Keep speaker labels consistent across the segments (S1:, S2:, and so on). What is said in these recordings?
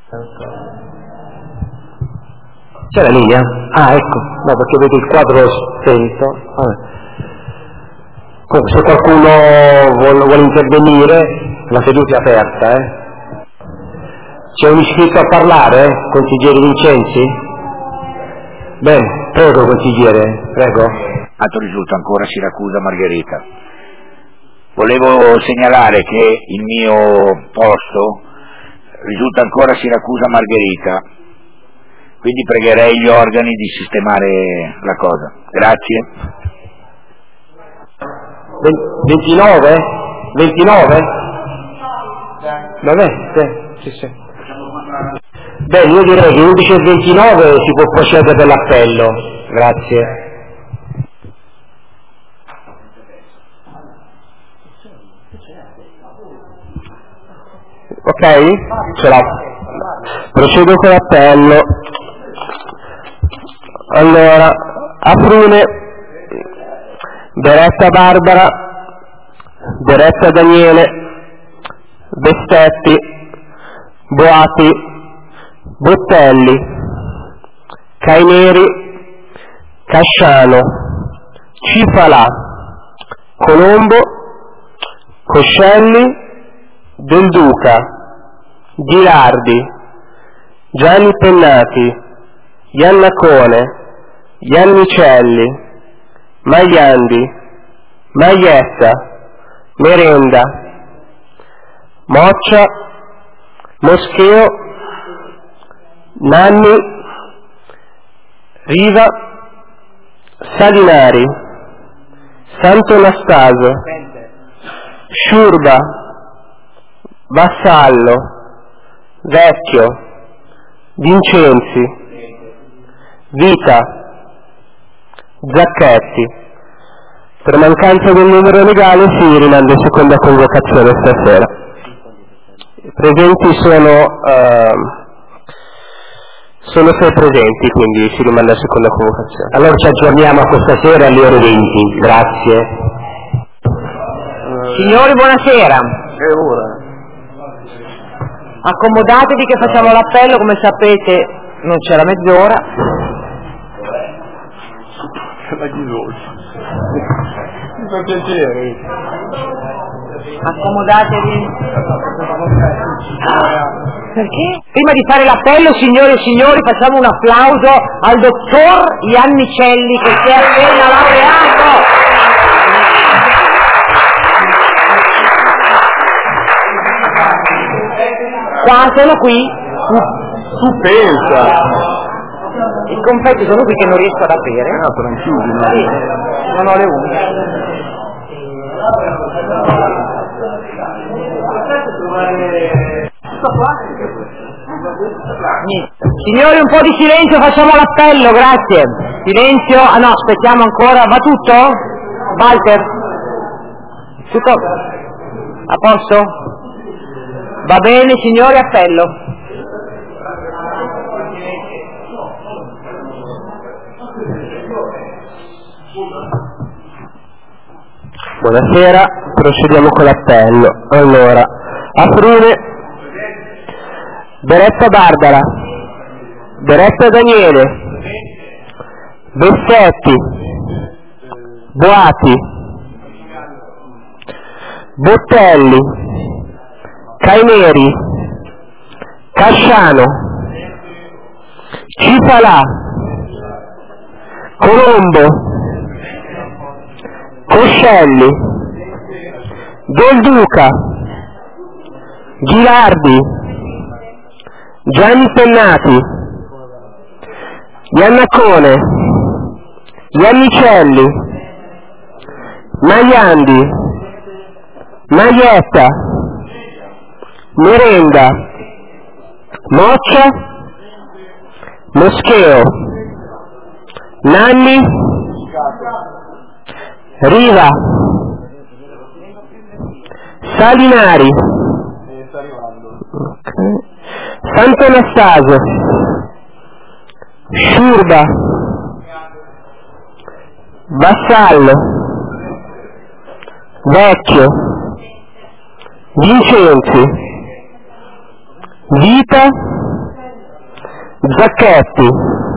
S1: C'è la linea? Ah, ecco, no, perché vedo il quadro spento. Comunque, se qualcuno vuole intervenire, la seduta è aperta, C'è un iscritto a parlare, consigliere Vincenzi? Bene, prego consigliere, prego.
S2: Altro risulta ancora Siracusa Margherita. Volevo segnalare che il mio posto risulta ancora Siracusa Margherita, quindi pregherei gli organi di sistemare la cosa. Grazie.
S1: 29? 29? Vabbè, sì. Bene, io direi che 11 e 29 si può procedere per l'appello. Grazie. Ok? Ce l'ho. Procedo con l'appello. Allora, Afrune, Beretta Barbara, Beretta Daniele, Bestetti, Boati, Bottelli, Caineri, Casciano, Cifalà, Colombo, Coscelli, Del Duca, Ghilardi, Gianni Pennati, Iannacone, Iannicelli, Maiandi, Maietta, Merenda, Moccia, Moscheo, Nanni, Riva, Salinari, Santo Anastaso, Sciurba, Vassallo, Vecchio, Vincenzi, Vita, Zacchetti. Per mancanza del numero legale si rimanda in seconda convocazione stasera. I presenti sono 6 presenti, quindi si rimanda a seconda convocazione. Allora ci aggiorniamo a questa sera alle ore 20. Grazie.
S3: Signori, buonasera. Accomodatevi che facciamo l'appello, come sapete non c'è la mezz'ora. Accomodatevi. Perché? Prima di fare l'appello, signore e signori, facciamo un applauso al dottor Iannicelli che si è appena laureato. Qua sono qui.
S4: Tu pensa.
S3: I confetti sono qui che non riesco ad aprire.
S4: Tranquilli, no?
S3: Sì, non ho le unghie. Signori, un po' di silenzio, facciamo l'appello, grazie. Silenzio. Ah no, aspettiamo ancora. Va tutto? Walter? Tutto? A posto? Va bene, signori, appello.
S1: Buonasera, procediamo con l'appello. Allora, Afrune, Beretta Barbara, Beretta Daniele, Bessetti, Boati, Bottelli, Caineri, Casciano, Cifalà, Colombo, Coscelli, Del Duca, Ghilardi, Gianni Pennati, Iannacone, Iannicelli, Maiandi, Maietta, Merenda, Moccia, Moscheo, Nanni, Riva, Salinari, Santo Anastaso, Sciurba, Vassallo, Vecchio, Vincenzi, Vita, Zacchetti.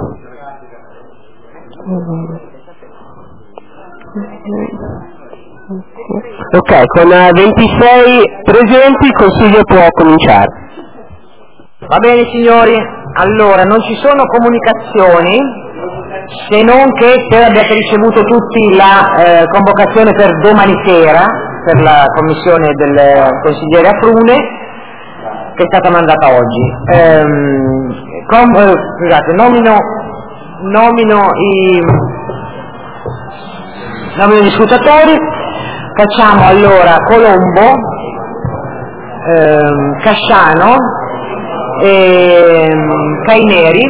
S1: Ok, con 26 presenti il Consiglio può cominciare.
S3: Va bene signori, allora non ci sono comunicazioni, se non che se abbiate ricevuto tutti la convocazione per domani sera, per la commissione del consigliere Afrune, che è stata mandata oggi. Scusate, nomino gli scrutatori. Facciamo allora Colombo, Casciano e Caineri.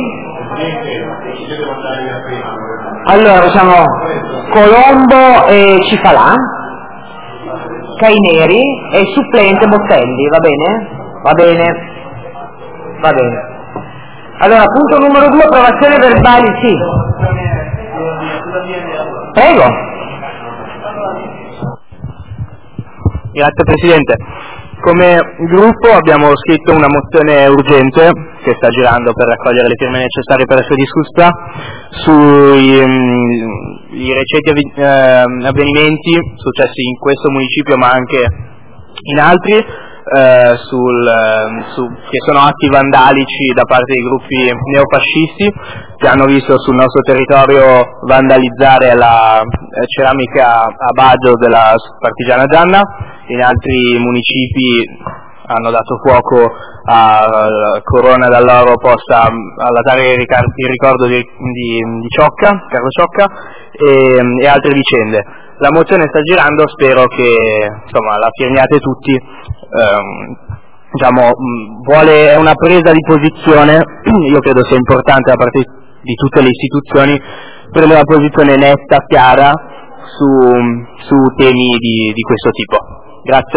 S3: Allora facciamo Colombo e Cifalà, Caineri e supplente Bottelli, va bene? Va bene. Va bene. Allora, punto numero 2, approvazione verbali, sì. Prego.
S5: Grazie Presidente. Come gruppo abbiamo scritto una mozione urgente che sta girando per raccogliere le firme necessarie per essere discussa sui recenti avvenimenti successi in questo municipio ma anche in altri, che sono atti vandalici da parte di gruppi neofascisti che hanno visto sul nostro territorio vandalizzare la ceramica a Baggio della partigiana Gianna. In altri municipi hanno dato fuoco a corona d'alloro posta all'altare il ricordo di Ciocca, Carlo Ciocca e altre vicende. La mozione sta girando, spero che insomma la firmiate tutti. È una presa di posizione, io credo sia importante da parte di tutte le istituzioni prendere una posizione netta, chiara su temi di questo tipo. Grazie.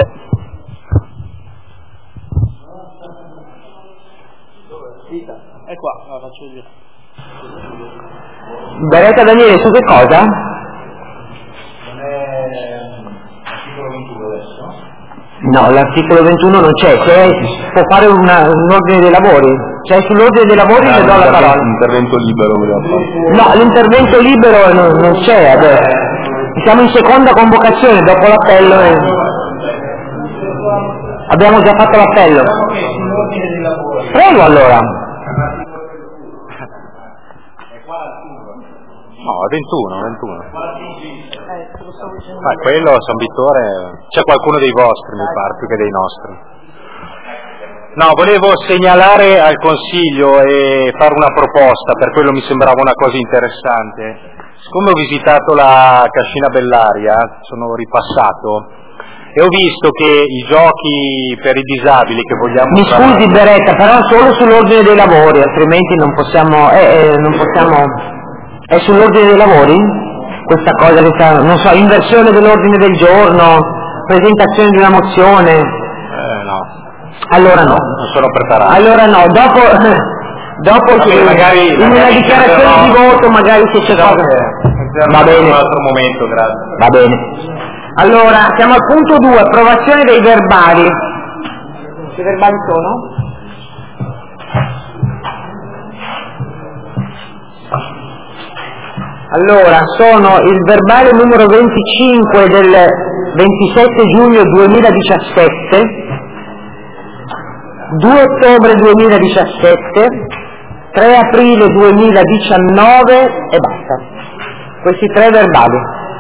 S5: È qua, la faccio io.
S3: Beretta Daniele, su che cosa?
S2: Non è l'articolo 21 adesso?
S3: No, l'articolo 21 non c'è, può fare un ordine dei lavori. C'è sull'ordine dei lavori le do la parola.
S4: L'intervento libero
S3: No, l'intervento libero non c'è adesso. Siamo in seconda convocazione, dopo l'appello. Abbiamo già fatto l'appello. Prego allora.
S4: No, è 21. Quello San Vittore, c'è qualcuno dei vostri mi pare più che dei nostri. No, volevo segnalare al Consiglio e fare una proposta, per quello mi sembrava una cosa interessante. Siccome ho visitato la Cascina Bellaria, sono ripassato e ho visto che i giochi per i disabili che vogliamo...
S3: Mi scusi Beretta, però solo sull'ordine dei lavori, altrimenti non possiamo... È sull'ordine dei lavori? Questa cosa che sta, non so, inversione dell'ordine del giorno, presentazione di una mozione?
S4: No.
S3: Allora no.
S4: Non sono preparato.
S3: Allora no, dopo
S4: magari
S3: in una dichiarazione di voto magari se c'è cosa. Va bene.
S4: Un altro momento, grazie.
S3: Va bene. Allora, siamo al punto 2, approvazione dei verbali. Che verbali sono? Allora, sono il verbale numero 25 del 27 giugno 2017, 2 ottobre 2017, 3 aprile 2019 e basta. Questi 3 verbali.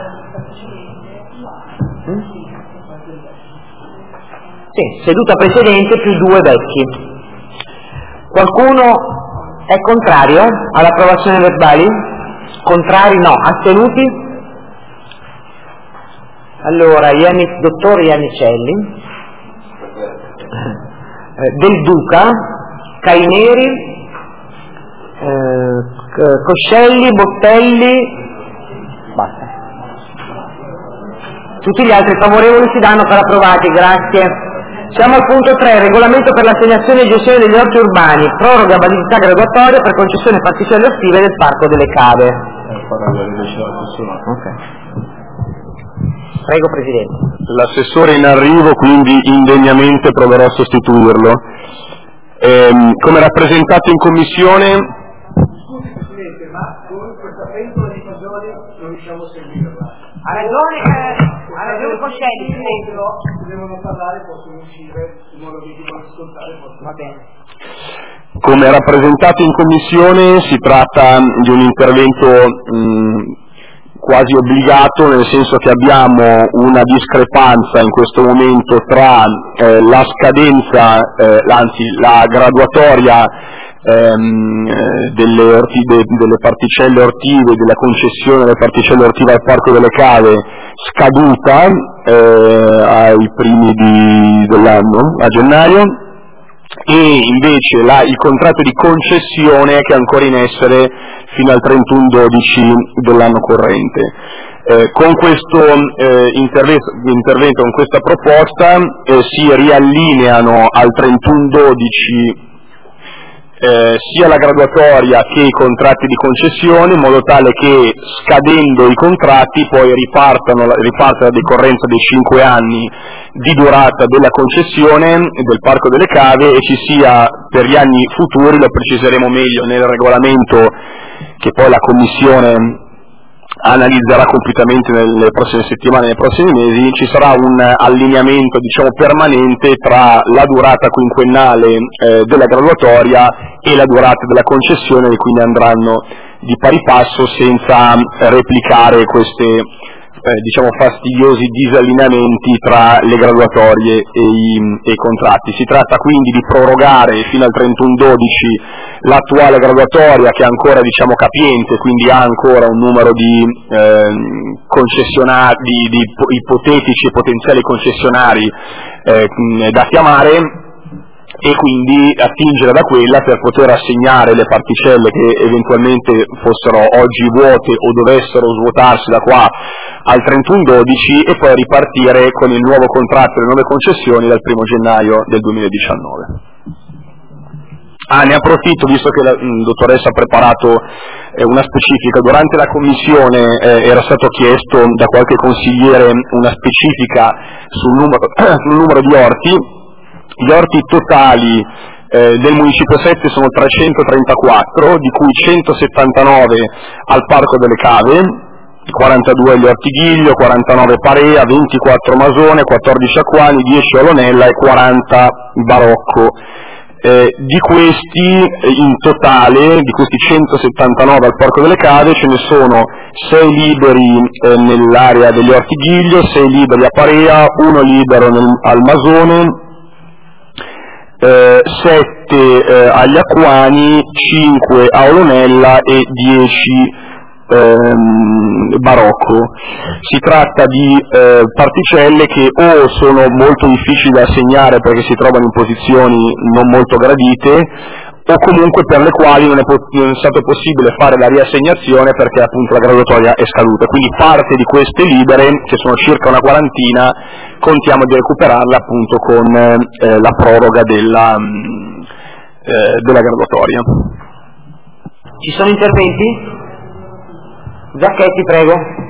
S3: Sì, seduta precedente più 2 vecchi. Qualcuno è contrario all'approvazione verbali? Contrari? No. Astenuti? Allora, dottor Iannicelli, Del Duca, Caineri, Coscelli, Bottelli, basta. Tutti gli altri favorevoli si danno per approvati, grazie. Siamo al punto 3, regolamento per l'assegnazione e gestione degli orti urbani, proroga validità graduatoria per concessione particelle estive del Parco delle Cave. Okay. Prego Presidente.
S4: L'assessore è in arrivo, quindi indegnamente proverò a sostituirlo. Come rappresentato in Commissione
S6: con questa pentola di fagioli non riusciamo a seguirla.
S3: Ha ragione Coscelli,
S6: devono parlare, possono uscire in modo che chi vuole ascoltare possa.
S3: Va bene.
S1: Come rappresentato in commissione si tratta di un intervento quasi obbligato, nel senso che abbiamo una discrepanza in questo momento tra la scadenza, anzi la graduatoria delle particelle ortive, della concessione delle particelle ortive al Parco delle Cave scaduta ai primi dell'anno, a gennaio, e invece il contratto di concessione che è ancora in essere fino al 31/12 dell'anno corrente. Con questo intervento, con questa proposta, si riallineano al 31/12 sia la graduatoria che i contratti di concessione, in modo tale che scadendo i contratti poi riparta la decorrenza dei 5 anni di durata della concessione del Parco delle Cave e ci sia per gli anni futuri, lo preciseremo meglio nel regolamento che poi la Commissione analizzerà completamente nelle prossime settimane, nei prossimi mesi, ci sarà un allineamento permanente tra la durata quinquennale della graduatoria e la durata della concessione, e quindi andranno di pari passo senza replicare queste fastidiosi disallineamenti tra le graduatorie e i contratti. Si tratta quindi di prorogare fino al 31/12 l'attuale graduatoria, che è ancora capiente, quindi ha ancora un numero di concessionari, di ipotetici e potenziali concessionari da chiamare, e quindi attingere da quella per poter assegnare le particelle che eventualmente fossero oggi vuote o dovessero svuotarsi da qua al 31/12 e poi ripartire con il nuovo contratto e le nuove concessioni dal 1 gennaio del 2019. Ne approfitto, visto che la dottoressa ha preparato una specifica. Durante la commissione era stato chiesto da qualche consigliere una specifica sul numero di orti. Gli orti totali del Municipio 7 sono 334, di cui 179 al Parco delle Cave, 42 agli Orti Ghiglio, 49 Parea, 24 Masone, 14 Acquani, 10 Olonella e 40 Barocco. Di questi in totale, di questi 179 al Parco delle Cave, ce ne sono 6 liberi nell'area degli Orti Ghiglio, 6 liberi a Parea, 1 libero al Masone, 7 agli Acquani, 5 a Olonella e 10 Barocco. Si tratta di particelle che o sono molto difficili da assegnare perché si trovano in posizioni non molto gradite, o comunque per le quali non è stato possibile fare la riassegnazione perché appunto la graduatoria è scaduta. Quindi parte di queste libere, che sono circa una quarantina, contiamo di recuperarla appunto con la proroga della graduatoria.
S3: Ci sono interventi? Zacchetti, prego.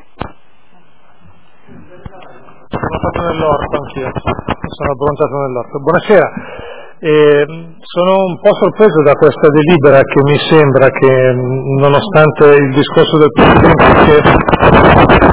S6: Sono fatto nell'orto anch'io, sono abbronzato nell'orto. Buonasera. Sono un po' sorpreso da questa delibera, che mi sembra che, nonostante il discorso del Presidente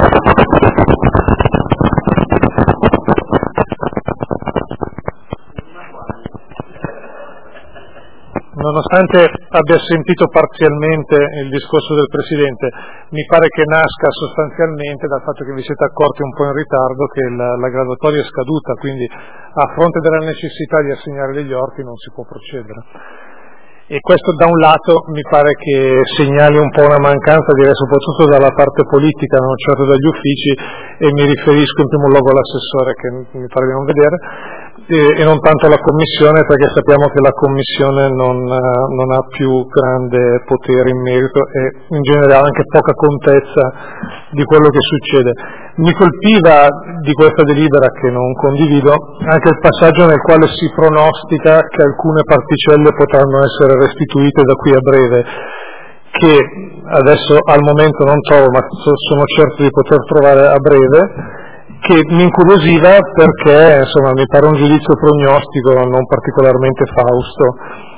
S6: nonostante abbia sentito parzialmente il discorso del Presidente, mi pare che nasca sostanzialmente dal fatto che vi siete accorti un po' in ritardo che la graduatoria è scaduta, quindi a fronte della necessità di assegnare degli orti non si può procedere. E questo da un lato mi pare che segnali un po' una mancanza, direi soprattutto dalla parte politica, non certo dagli uffici, e mi riferisco in primo luogo all'assessore, che mi pare di non vedere, e non tanto alla Commissione, perché sappiamo che la Commissione non ha più grande potere in merito e in generale anche poca contezza di quello che succede. Mi colpiva di questa delibera, che non condivido, anche il passaggio nel quale si pronostica che alcune particelle potranno essere restituite da qui a breve, che adesso al momento non trovo, ma sono certo di poter trovare a breve, che mi incuriosiva perché insomma mi pare un giudizio prognostico non particolarmente fausto,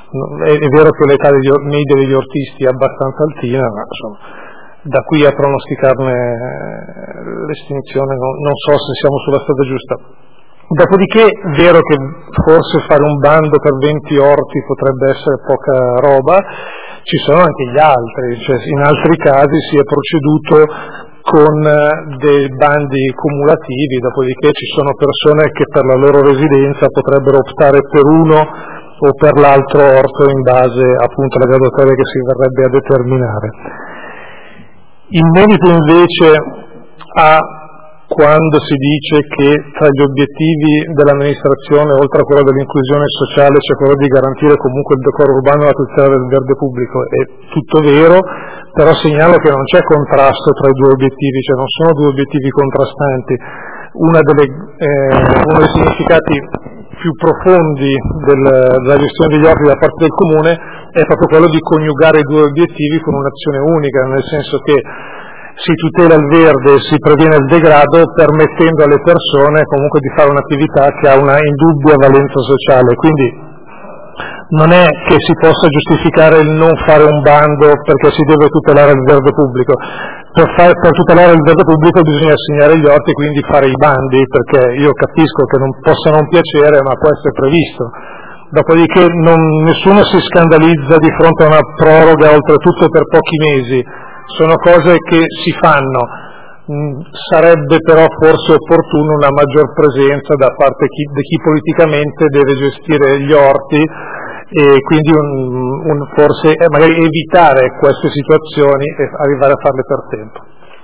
S6: È vero che l'età media degli ortisti è abbastanza altina, ma insomma, da qui a pronosticarne l'estinzione non so se siamo sulla strada giusta. Dopodiché è vero che forse fare un bando per 20 orti potrebbe essere poca roba, ci sono anche gli altri, cioè in altri casi si è proceduto con dei bandi cumulativi, dopodiché ci sono persone che per la loro residenza potrebbero optare per uno o per l'altro orto in base appunto alla graduatoria che si verrebbe a determinare. In merito invece a quando si dice che tra gli obiettivi dell'amministrazione, oltre a quello dell'inclusione sociale, c'è quello di garantire comunque il decoro urbano e la tutela del verde pubblico, è tutto vero, però segnalo che non c'è contrasto tra i due obiettivi, cioè non sono due obiettivi contrastanti. Uno dei significati più profondi della gestione degli orti da parte del Comune è proprio quello di coniugare i due obiettivi con un'azione unica, nel senso che si tutela il verde, si previene il degrado, permettendo alle persone comunque di fare un'attività che ha una indubbia valenza sociale. Quindi non è che si possa giustificare il non fare un bando perché si deve tutelare il verde pubblico. Per tutelare il verde pubblico bisogna assegnare gli orti e quindi fare i bandi, perché io capisco che non possa non piacere, ma può essere previsto. Dopodiché nessuno si scandalizza di fronte a una proroga, oltretutto per pochi mesi. Sono cose che si fanno, sarebbe però forse opportuno una maggior presenza da parte di chi politicamente deve gestire gli orti e quindi forse magari evitare queste situazioni e arrivare a farle per tempo.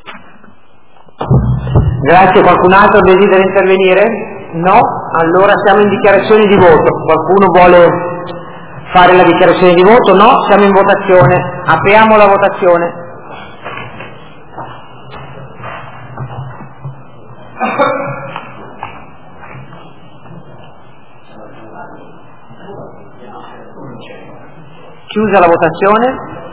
S3: Grazie, qualcun altro desidera intervenire? No? Allora siamo in dichiarazione di voto. Qualcuno vuole fare la dichiarazione di voto? No? Siamo in votazione. Apriamo la votazione. Chiusa la votazione.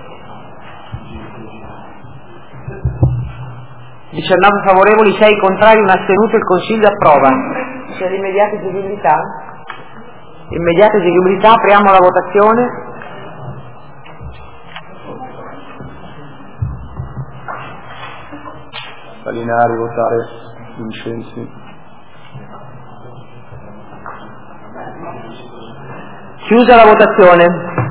S3: 19 favorevoli, 6 contrari, 1 astenuto, il Consiglio approva. C'è l'immediata eseguibilità? Immediata eseguibilità, apriamo la votazione.
S1: Salinari, votare, Vincenzi.
S3: Chiusa la votazione.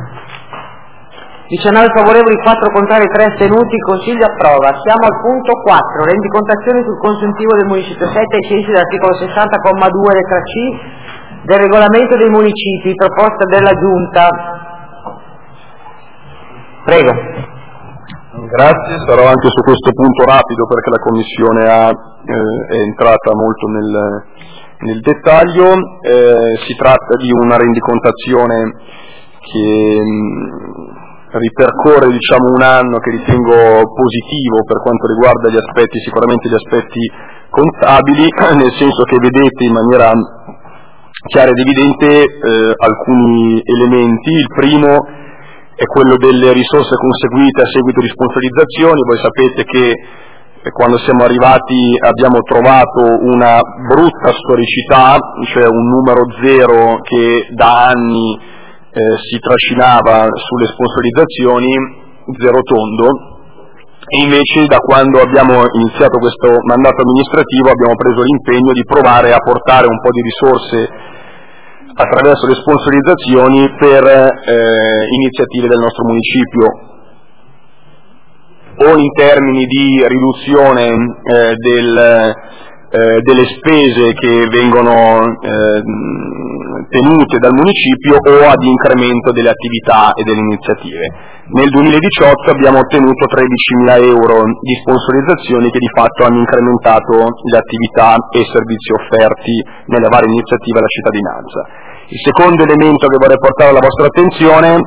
S3: 19 favorevoli, 4 contrari, 3 astenuti, il Consiglio approva. Siamo al punto 4, rendicontazione sul consuntivo del Municipio 7 ai sensi dell'articolo 60,2 lettera C del regolamento dei municipi, proposta della Giunta. Prego.
S1: Grazie, sarò anche su questo punto rapido perché la Commissione è entrata molto nel dettaglio. Si tratta di una rendicontazione che ripercorre un anno che ritengo positivo per quanto riguarda sicuramente gli aspetti contabili, nel senso che vedete in maniera chiara ed evidente alcuni elementi. Il primo è quello delle risorse conseguite a seguito di sponsorizzazioni. Voi sapete che quando siamo arrivati abbiamo trovato una brutta storicità, cioè un numero zero che da anni si trascinava sulle sponsorizzazioni, zero tondo, e invece da quando abbiamo iniziato questo mandato amministrativo abbiamo preso l'impegno di provare a portare un po' di risorse attraverso le sponsorizzazioni per iniziative del nostro municipio, o in termini di riduzione delle spese che vengono tenute dal municipio o ad incremento delle attività e delle iniziative. Nel 2018 abbiamo ottenuto 13.000 euro di sponsorizzazioni che di fatto hanno incrementato le attività e servizi offerti nelle varie iniziative alla cittadinanza. Il secondo elemento che vorrei portare alla vostra attenzione,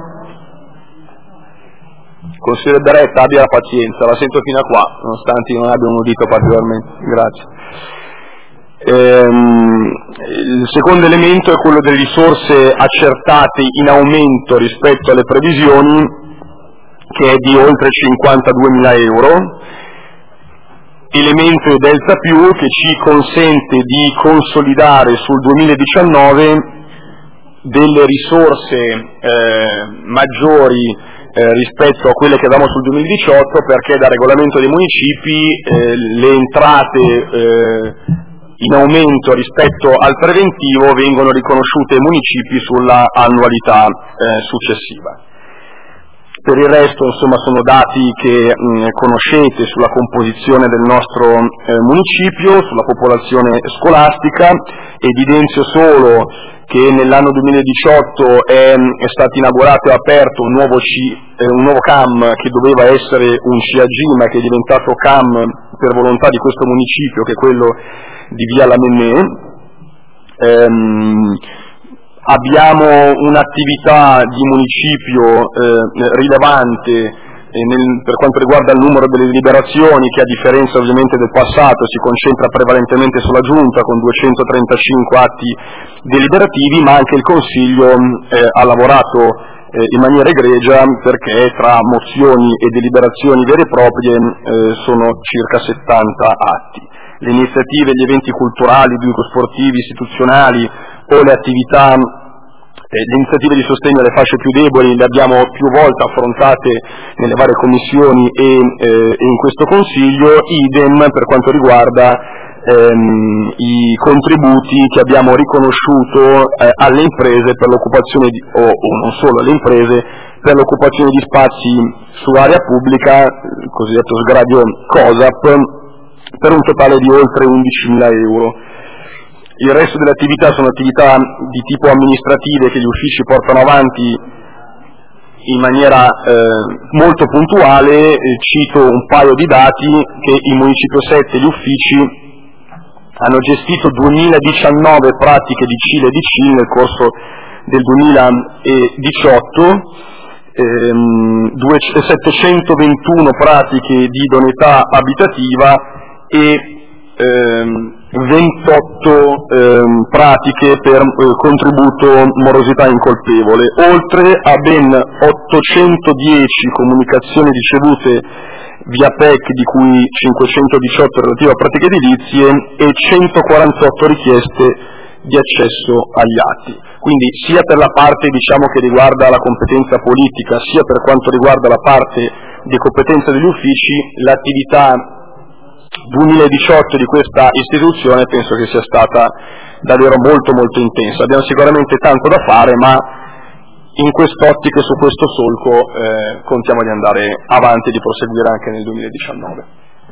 S1: consigliere Beretta, abbia la pazienza, la sento fino a qua, nonostante non abbia un udito particolarmente. Grazie. Il secondo elemento è quello delle risorse accertate in aumento rispetto alle previsioni, che è di oltre 52.000 euro, elemento delta più che ci consente di consolidare sul 2019 delle risorse maggiori rispetto a quelle che avevamo sul 2018, perché dal regolamento dei municipi le entrate in aumento rispetto al preventivo vengono riconosciute ai municipi sulla annualità successiva. Per il resto, insomma, sono dati che conoscete sulla composizione del nostro municipio, sulla popolazione scolastica. Evidenzio solo che nell'anno 2018 è stato inaugurato e aperto un nuovo CAM che doveva essere un CAG, ma che è diventato CAM per volontà di questo municipio, che è quello di Via Lamennais. Abbiamo un'attività di municipio rilevante per quanto riguarda il numero delle deliberazioni, che a differenza ovviamente del passato si concentra prevalentemente sulla Giunta con 235 atti deliberativi, ma anche il Consiglio ha lavorato in maniera egregia, perché tra mozioni e deliberazioni vere e proprie sono circa 70 atti. Le iniziative, gli eventi culturali, sportivi, istituzionali o le attività, le iniziative di sostegno alle fasce più deboli le abbiamo più volte affrontate nelle varie commissioni e in questo Consiglio. Idem per quanto riguarda i contributi che abbiamo riconosciuto alle imprese per l'occupazione o non solo alle imprese, per l'occupazione di spazi su area pubblica, il cosiddetto sgravio COSAP, per un totale di oltre 11.000 euro. Il resto delle attività sono attività di tipo amministrative che gli uffici portano avanti in maniera molto puntuale. Cito un paio di dati: che il Municipio 7 e gli uffici hanno gestito 2019 pratiche di CIL e di CIL nel corso del 2018, 721 pratiche di idoneità abitativa e 28 pratiche per contributo morosità incolpevole, oltre a ben 810 comunicazioni ricevute via PEC, di cui 518 relative a pratiche edilizie, e 148 richieste di accesso agli atti. Quindi sia per la parte che riguarda la competenza politica, sia per quanto riguarda la parte di competenza degli uffici, l'attività 2018 di questa istituzione penso che sia stata davvero molto molto intensa. Abbiamo sicuramente tanto da fare, ma in quest'ottica e su questo solco contiamo di andare avanti e di proseguire anche nel 2019.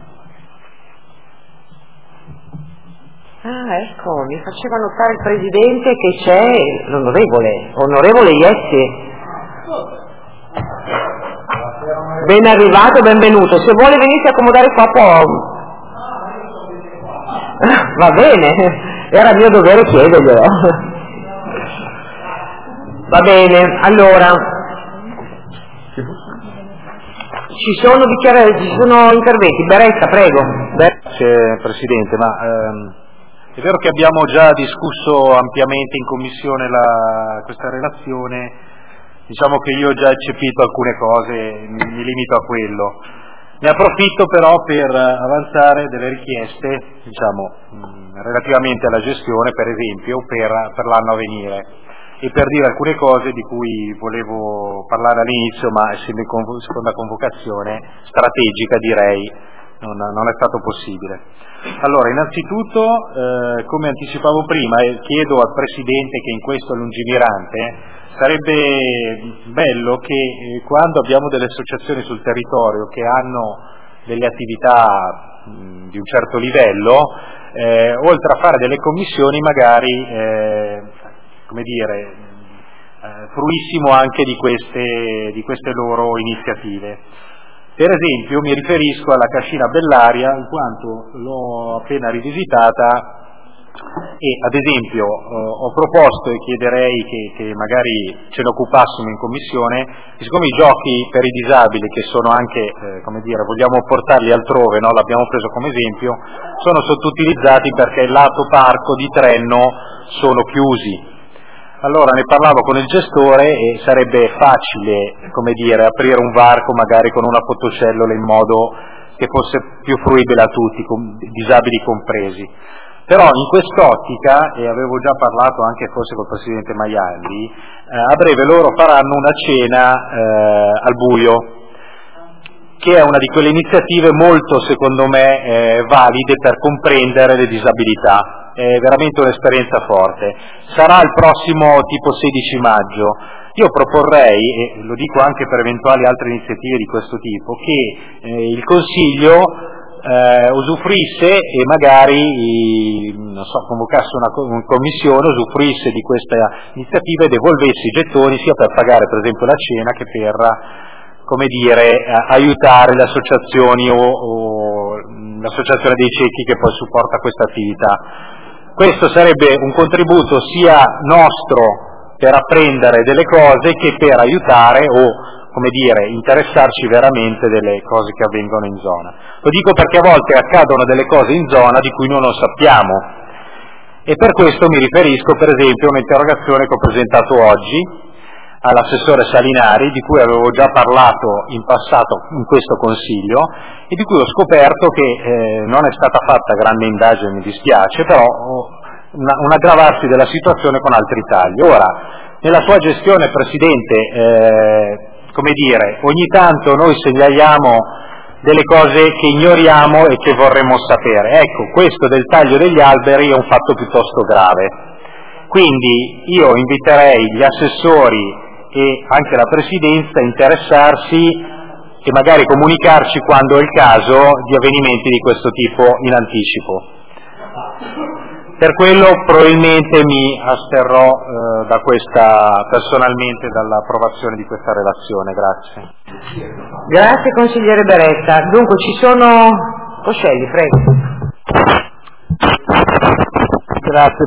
S3: Ecco, mi faceva notare il Presidente che c'è l'onorevole Iessi. Ben arrivato, benvenuto. Se vuole venirsi a accomodare qua può. Va bene, era mio dovere chiederglielo. Va bene, allora ci sono interventi. Beretta, prego.
S4: Grazie Presidente, ma è vero che abbiamo già discusso ampiamente in Commissione questa relazione. Diciamo che io ho già eccepito alcune cose, mi limito a quello. Ne approfitto però per avanzare delle richieste, relativamente alla gestione, per esempio, per l'anno a venire, e per dire alcune cose di cui volevo parlare all'inizio, ma essendo in seconda convocazione strategica, direi, non è stato possibile. Allora, innanzitutto, come anticipavo prima, e chiedo al Presidente, che in questo è lungimirante, sarebbe bello che quando abbiamo delle associazioni sul territorio che hanno delle attività di un certo livello, oltre a fare delle commissioni, magari fruissimo anche di queste loro iniziative. Per esempio mi riferisco alla Cascina Bellaria, in quanto l'ho appena rivisitata e ad esempio ho proposto, e chiederei che magari ce ne occupassimo in commissione, siccome i giochi per i disabili, che sono anche, vogliamo portarli altrove, no? L'abbiamo preso come esempio, sono sottoutilizzati perché il lato parco di Trenno sono chiusi. Allora ne parlavo con il gestore e sarebbe facile, aprire un varco magari con una fotocellula in modo che fosse più fruibile a tutti, disabili compresi. Però in quest'ottica, e avevo già parlato anche forse col Presidente Maialdi, a breve loro faranno una cena al buio, che è una di quelle iniziative molto, secondo me, valide per comprendere le disabilità. È veramente un'esperienza forte. Sarà il prossimo tipo 16 maggio. Io proporrei, e lo dico anche per eventuali altre iniziative di questo tipo, che il Consiglio usufruisse e magari convocasse una commissione, usufruisse di questa iniziativa e devolvesse i gettoni sia per pagare per esempio la cena che per aiutare le associazioni o l'associazione dei ciechi che poi supporta questa attività. Questo sarebbe un contributo sia nostro per apprendere delle cose che per aiutare o interessarci veramente delle cose che avvengono in zona. Lo dico perché a volte accadono delle cose in zona di cui noi non sappiamo, e per questo mi riferisco per esempio a un'interrogazione che ho presentato oggi all'assessore Salinari, di cui avevo già parlato in passato in questo Consiglio e di cui ho scoperto che non è stata fatta grande indagine, mi dispiace, però un aggravarsi della situazione con altri tagli. Ora, nella sua gestione, Presidente, ogni tanto noi segnaliamo delle cose che ignoriamo e che vorremmo sapere. Ecco, questo del taglio degli alberi è un fatto piuttosto grave. Quindi io inviterei gli assessori e anche la Presidenza a interessarsi e magari comunicarci quando è il caso di avvenimenti di questo tipo in anticipo. Per quello probabilmente mi asterrò personalmente dall'approvazione di questa relazione. Grazie.
S3: Grazie consigliere Beretta. Dunque ci sono Coscelli, prego.
S7: Grazie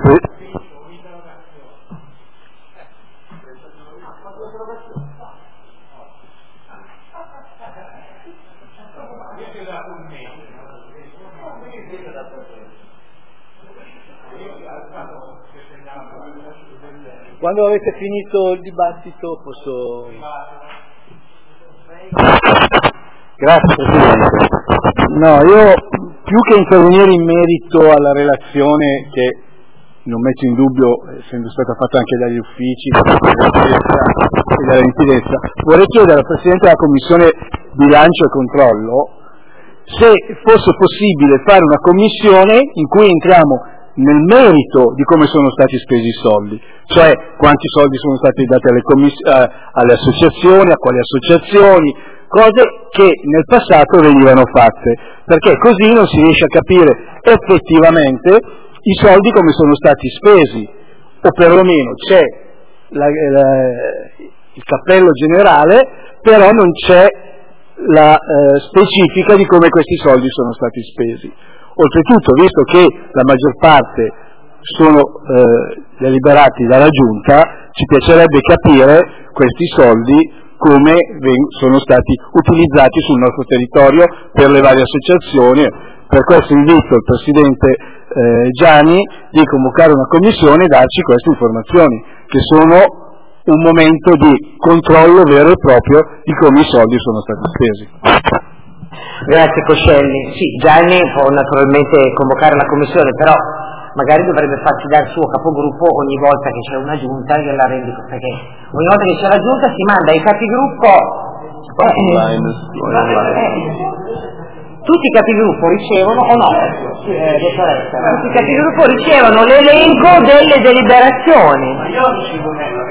S7: Quando avete finito il dibattito posso... Grazie Presidente. No, io più che intervenire in merito alla relazione che non metto in dubbio, essendo stata fatta anche dagli uffici, e dalla Residenza, vorrei chiedere al Presidente della Commissione Bilancio e Controllo se fosse possibile fare una commissione in cui entriamo nel merito di come sono stati spesi i soldi, cioè quanti soldi sono stati dati alle associazioni, a quali associazioni, cose che nel passato venivano fatte, perché così non si riesce a capire effettivamente i soldi come sono stati spesi, o perlomeno c'è il cappello generale, però non c'è la specifica di come questi soldi sono stati spesi. Oltretutto, visto che la maggior parte sono deliberati dalla Giunta, ci piacerebbe capire questi soldi come sono stati utilizzati sul nostro territorio per le varie associazioni. Per questo invito il Presidente Gianni di convocare una commissione e darci queste informazioni, che sono un momento di controllo vero e proprio di come i soldi sono stati spesi.
S3: Grazie Coscelli. Sì, Gianni può naturalmente convocare la commissione, però magari dovrebbe farci dare il suo capogruppo ogni volta che c'è una giunta, gliela rendi, perché ogni volta che c'è la giunta si manda ai capigruppo tutti i capigruppo ricevono o no? Tutti i capigruppo ricevono l'elenco delle deliberazioni. Ma io non ci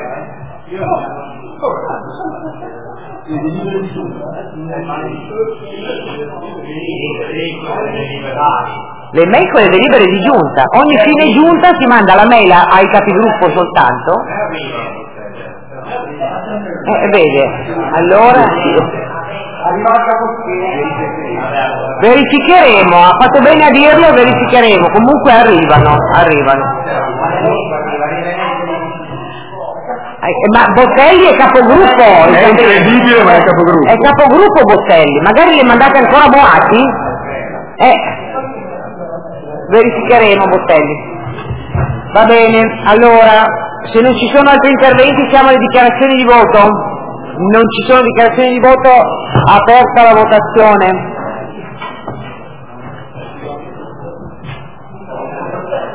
S3: le mail con le delibere di giunta, ogni fine giunta si manda la mail ai capigruppo soltanto. Vede, allora verificheremo, ha fatto bene a dirlo, verificheremo, comunque arrivano. Ma Bottelli è capogruppo,
S7: è incredibile, ma è capogruppo.
S3: È capogruppo Bottelli, magari le mandate ancora Boati? Verificheremo Bottelli. Va bene, allora, se non ci sono altri interventi siamo alle dichiarazioni di voto. Non ci sono dichiarazioni di voto, aperta la votazione.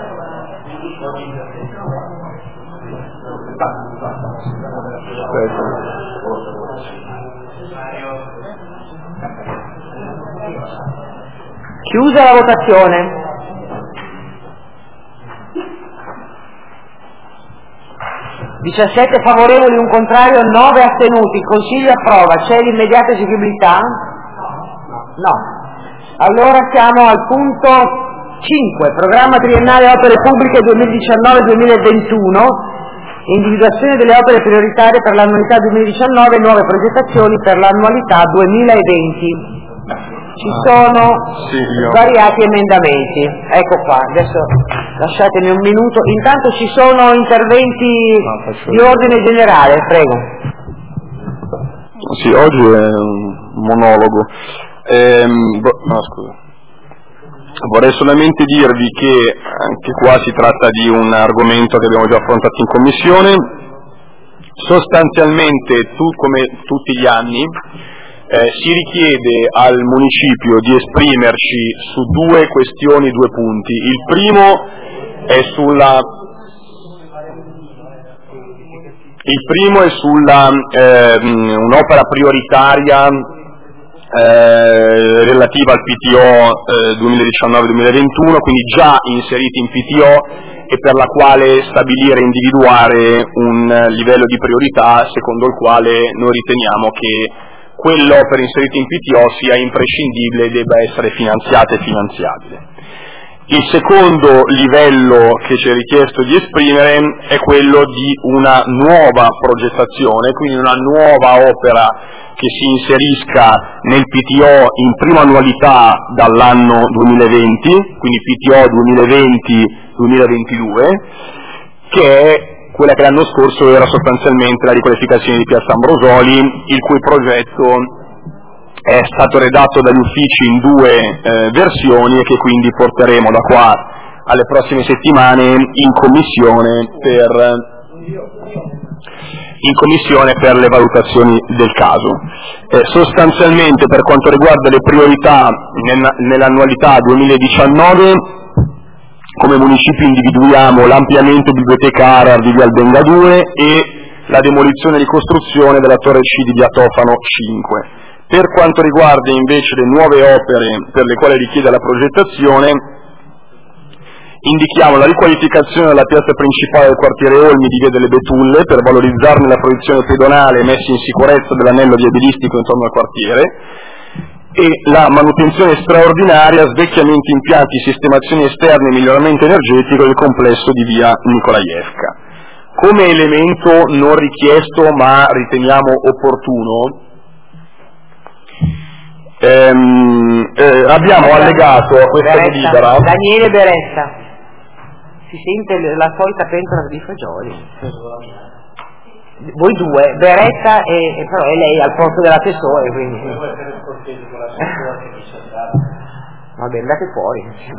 S3: Chiusa la votazione. (17 favorevoli, un contrario, 9 astenuti). Il Consiglio approva. C'è l'immediata eseguibilità? No. Allora siamo al punto 5. Programma triennale opere pubbliche 2019-2021. Individuazione delle opere prioritarie per l'annualità 2019 e nuove progettazioni per l'annualità 2020. Ci sono svariati emendamenti. Ecco qua, adesso lasciatemi un minuto. Intanto ci sono interventi di ordine generale, prego.
S1: Sì, oggi è un monologo. Vorrei solamente dirvi che anche qua si tratta di un argomento che abbiamo già affrontato in commissione. Sostanzialmente, come tutti gli anni, si richiede al municipio di esprimerci su due questioni, due punti. Il primo è sulla un'opera prioritaria relativa al PTO 2019-2021, quindi già inseriti in PTO, e per la quale stabilire e individuare un livello di priorità secondo il quale noi riteniamo che quell'opera inserita in PTO sia imprescindibile e debba essere finanziata e finanziabile. Il secondo livello che ci è richiesto di esprimere è quello di una nuova progettazione, quindi una nuova opera che si inserisca nel PTO in prima annualità dall'anno 2020, quindi PTO 2020-2022, che è quella che l'anno scorso era sostanzialmente la riqualificazione di Piazza Ambrosoli, il cui progetto è stato redatto dagli uffici in due versioni e che quindi porteremo da qua alle prossime settimane in commissione per le valutazioni del caso. Sostanzialmente, per quanto riguarda le priorità nell'annualità 2019, come municipio individuiamo l'ampliamento bibliotecario di Via Albenga 2 e la demolizione e ricostruzione della Torre C di Via Tofano 5. Per quanto riguarda invece le nuove opere per le quali richiede la progettazione, indichiamo la riqualificazione della piazza principale del quartiere Olmi di Via delle Betulle per valorizzarne la proiezione pedonale e messa in sicurezza dell'anello viabilistico intorno al quartiere, e la manutenzione straordinaria, svecchiamenti impianti, sistemazioni esterne e miglioramento energetico del complesso di via Nikolajevka. Come elemento non richiesto ma riteniamo opportuno, abbiamo allegato a questa delibera
S3: Daniele Beretta. Si sente la solita pentola di fagioli. Voi due, Beretta però è lei al posto dell'assessore, quindi. Vabbè, andate fuori.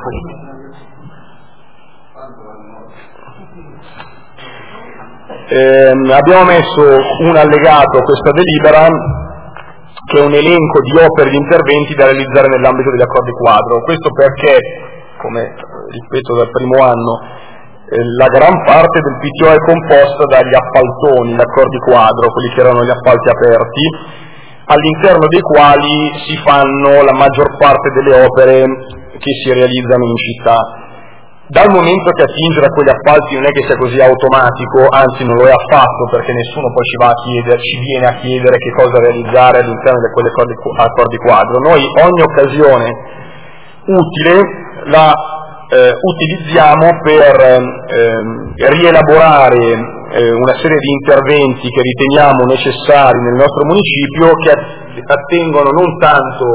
S1: Abbiamo messo un allegato a questa delibera che è un elenco di opere di interventi da realizzare nell'ambito degli accordi quadro. Questo perché, come ripeto dal primo anno, la gran parte del PTO è composta dagli appaltoni, gli accordi quadro, quelli che erano gli appalti aperti, all'interno dei quali si fanno la maggior parte delle opere che si realizzano in città. Dal momento che attingere a quegli appalti non è che sia così automatico, anzi non lo è affatto, perché nessuno poi ci viene a chiedere che cosa realizzare all'interno di quegli accordi quadro. Noi ogni occasione utile la utilizziamo per rielaborare una serie di interventi che riteniamo necessari nel nostro municipio, che attengono non tanto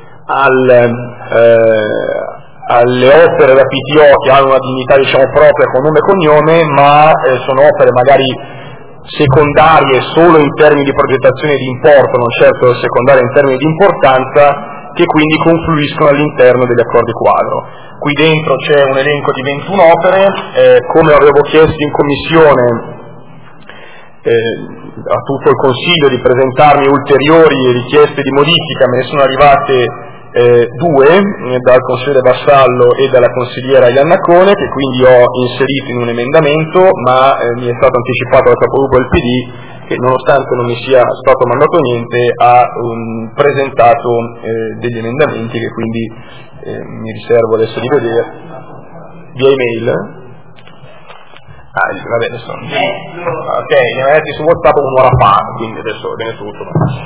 S1: alle opere da PTO che hanno una dignità propria con nome e cognome, ma sono opere magari secondarie solo in termini di progettazione di importo, non certo secondarie in termini di importanza, che quindi confluiscono all'interno degli accordi quadro. Qui dentro c'è un elenco di 21 opere, come avevo chiesto in commissione a tutto il Consiglio di presentarmi ulteriori richieste di modifica, me ne sono arrivate 2 dal consigliere Vassallo e dalla consigliera Iannacone, che quindi ho inserito in un emendamento, ma mi è stato anticipato dal capogruppo del PD che, nonostante non mi sia stato mandato niente, ha presentato degli emendamenti che quindi mi riservo adesso di vedere via email. Vabbè, adesso ok, ne ho metti su WhatsApp un'ora fa, quindi adesso viene tutto.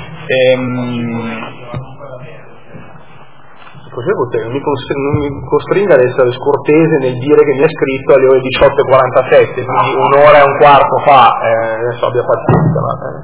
S1: Così non mi costringa ad essere scortese nel dire che mi è scritto alle ore 18:47, quindi un'ora e un quarto fa, adesso abbia pazienza.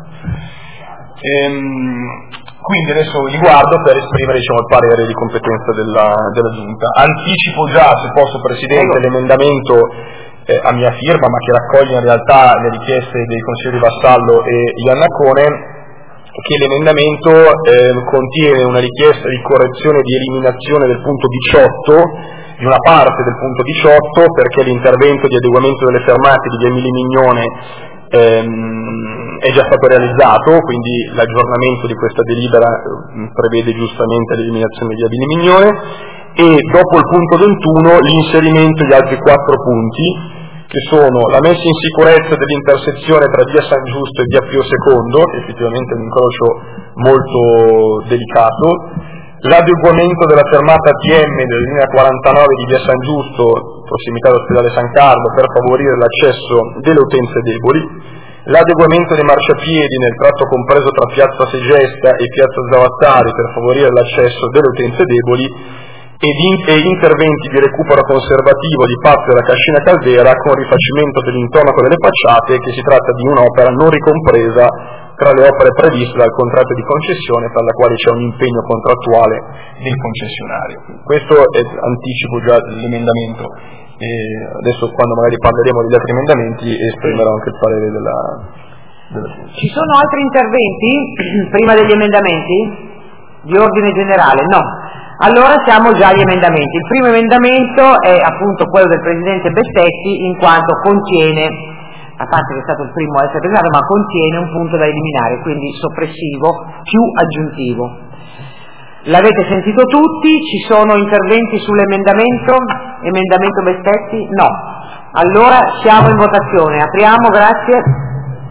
S1: Quindi adesso li guardo per esprimere, diciamo, il parere di competenza della Giunta. Anticipo già, se posso, Presidente, l'emendamento a mia firma, ma che raccoglie in realtà le richieste dei consiglieri Vassallo e Iannacone, che l'emendamento contiene una richiesta di correzione e di eliminazione del punto 18, di una parte del punto 18, perché l'intervento di adeguamento delle fermate di via Emili Mignone è già stato realizzato, quindi l'aggiornamento di questa delibera prevede giustamente l'eliminazione di via Emili Mignone, e dopo il punto 21 l'inserimento di altri 4 punti, che sono la messa in sicurezza dell'intersezione tra via San Giusto e via Pio II, che effettivamente è un incrocio molto delicato, l'adeguamento della fermata ATM della linea 49 di via San Giusto, prossimità dell'ospedale San Carlo, per favorire l'accesso delle utenze deboli, l'adeguamento dei marciapiedi nel tratto compreso tra piazza Segesta e piazza Zavattari per favorire l'accesso delle utenze deboli, e interventi di recupero conservativo di parte della Cascina Caldera con rifacimento dell'intonaco delle facciate, che si tratta di un'opera non ricompresa tra le opere previste dal contratto di concessione, per la quale c'è un impegno contrattuale del concessionario. Questo anticipo già l'emendamento, e adesso quando magari parleremo degli altri emendamenti esprimerò anche il parere della
S3: Ci sono altri interventi prima degli emendamenti? Di ordine generale? No. Allora siamo già agli emendamenti. Il primo emendamento è appunto quello del Presidente Bestetti, in quanto contiene, a parte che è stato il primo a essere presentato, ma contiene un punto da eliminare, quindi soppressivo più aggiuntivo. L'avete sentito tutti? Ci sono interventi sull'emendamento? Emendamento Bestetti? No. Allora siamo in votazione. Apriamo, grazie.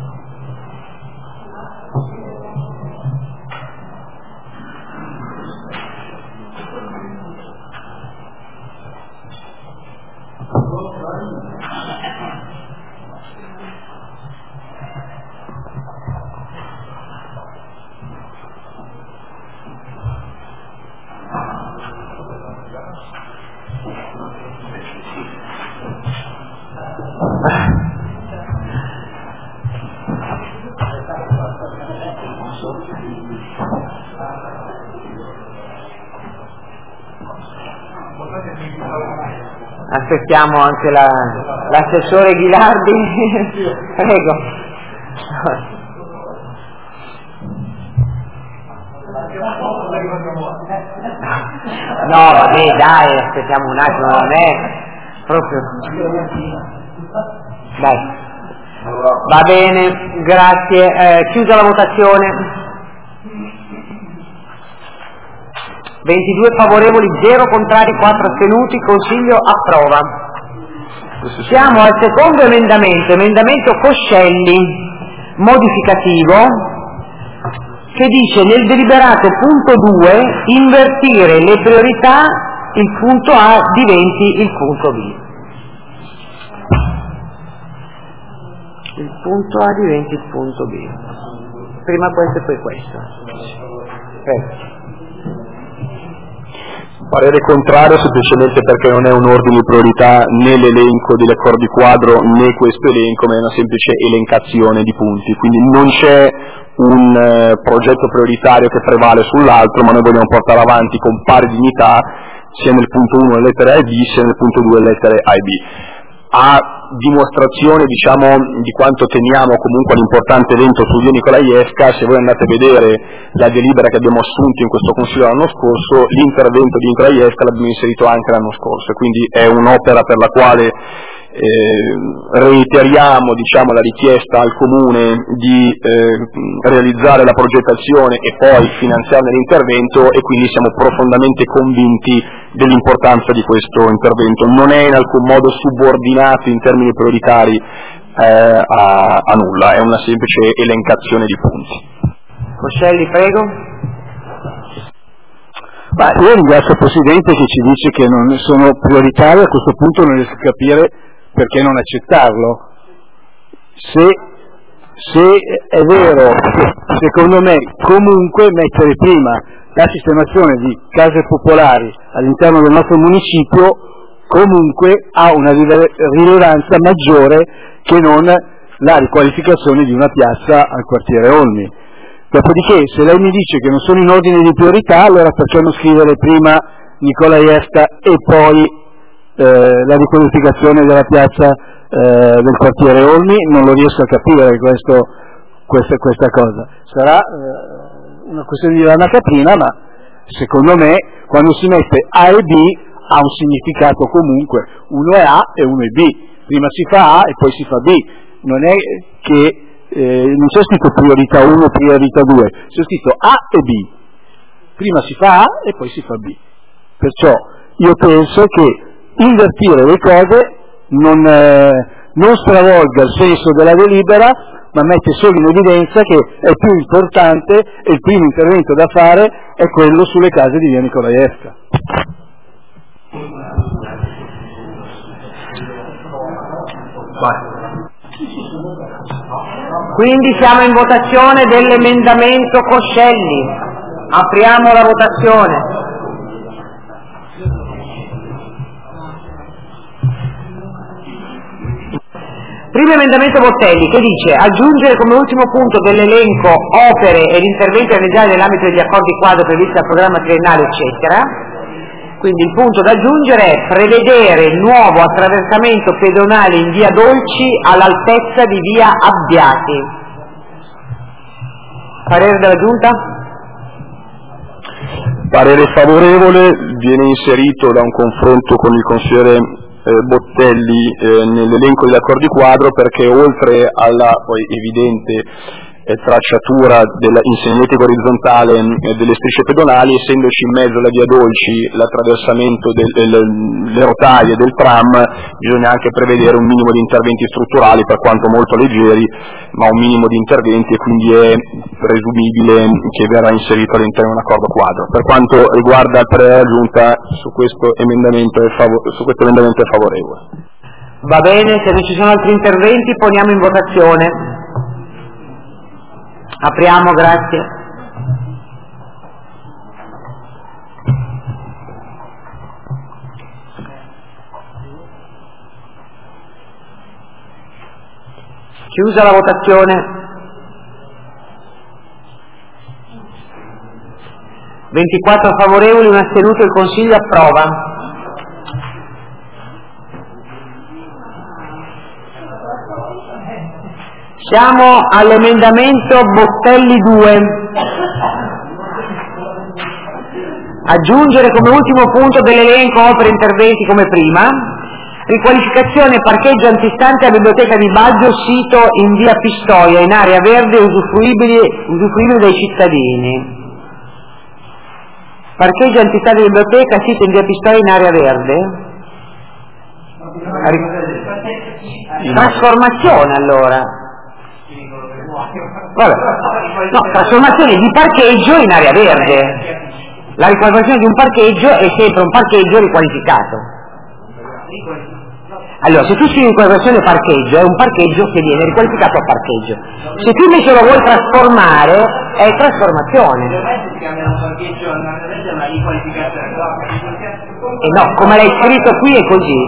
S3: Aspettiamo anche l'assessore Ghilardi. Prego. No, vabbè, dai, aspettiamo un attimo, non è proprio. Dai. Va bene, grazie. Chiusa la votazione. 22 favorevoli, 0 contrari, 4 astenuti, Consiglio approva. Siamo al secondo emendamento Coscelli, modificativo, che dice nel deliberato punto 2 invertire le priorità, il punto A diventi il punto B. Il punto A diventi il punto B. Prima questo e poi questo. Prego.
S1: Parere contrario semplicemente perché non è un ordine di priorità né l'elenco degli accordi quadro né questo elenco, ma è una semplice elencazione di punti, quindi non c'è un progetto prioritario che prevale sull'altro, ma noi vogliamo portare avanti con pari dignità sia nel punto 1 le lettere A e B sia nel punto 2 le lettere A e B. A dimostrazione, diciamo, di quanto teniamo comunque all'importante evento su via Nicolaievska, se voi andate a vedere la delibera che abbiamo assunto in questo Consiglio l'anno scorso, l'intervento di Nicolaievska l'abbiamo inserito anche l'anno scorso, quindi è un'opera per la quale Reiteriamo la richiesta al Comune di realizzare la progettazione e poi finanziarne l'intervento, e quindi siamo profondamente convinti dell'importanza di questo intervento. Non è in alcun modo subordinato in termini prioritari a nulla, è una semplice elencazione di punti.
S3: Coscelli, prego.
S7: Io ringrazio il Presidente che ci dice che non sono prioritarie, a questo punto non riesco a capire perché non accettarlo. Se è vero che secondo me comunque mettere prima la sistemazione di case popolari all'interno del nostro municipio comunque ha una rilevanza maggiore che non la riqualificazione di una piazza al quartiere Olmi. Dopodiché, se lei mi dice che non sono in ordine di priorità, allora perché non scrivere prima Nicolaievska e poi la riqualificazione della piazza del quartiere Olmi? Non lo riesco a capire questa cosa. Sarà una questione di lana caprina, ma secondo me quando si mette A e B ha un significato comunque. Uno è A e uno è B. Prima si fa A e poi si fa B. Non è che non c'è scritto priorità 1 e priorità 2, c'è scritto A e B. Prima si fa A e poi si fa B. Perciò io penso che invertire le cose non stravolga il senso della delibera, ma mette solo in evidenza che è più importante e il primo intervento da fare è quello sulle case di via Nicolaievska.
S3: Quindi siamo in votazione dell'emendamento Coscelli. Apriamo la votazione. Primo emendamento Bottelli, che dice aggiungere come ultimo punto dell'elenco opere ed interventi realizzati nell'ambito degli accordi quadro previsti dal programma triennale, eccetera. Quindi il punto da aggiungere è prevedere il nuovo attraversamento pedonale in via Dolci all'altezza di via Abbiati. Parere della Giunta?
S1: Parere favorevole, viene inserito da un confronto con il consigliere Bottelli nell'elenco degli accordi quadro, perché oltre alla poi evidente tracciatura in segnaletico orizzontale delle strisce pedonali, essendoci in mezzo alla via Dolci l'attraversamento delle rotaie del tram, bisogna anche prevedere un minimo di interventi strutturali, per quanto molto leggeri, ma un minimo di interventi, e quindi è presumibile che verrà inserito all'interno di un accordo quadro. Per quanto riguarda il parere della Giunta, su questo emendamento è favorevole.
S3: Va bene, se non ci sono altri interventi poniamo in votazione. Apriamo, grazie. Chiusa la votazione. 24 favorevoli, un astenuto, il Consiglio approva. Siamo all'emendamento Bottelli 2. Aggiungere come ultimo punto dell'elenco opere e interventi come prima. Riqualificazione parcheggio antistante alla biblioteca di Baggio, sito in via Pistoia, in area verde usufruibile dai cittadini. Parcheggio antistante alla biblioteca, sito in via Pistoia, in area verde. Trasformazione allora. Vabbè. No, trasformazione di parcheggio in area verde. La riqualificazione di un parcheggio è sempre un parcheggio riqualificato. Allora, se tu scrivi riqualificazione parcheggio, è un parcheggio che viene riqualificato a parcheggio. Se tu invece lo vuoi trasformare, è trasformazione. E no, come l'hai scritto qui è così.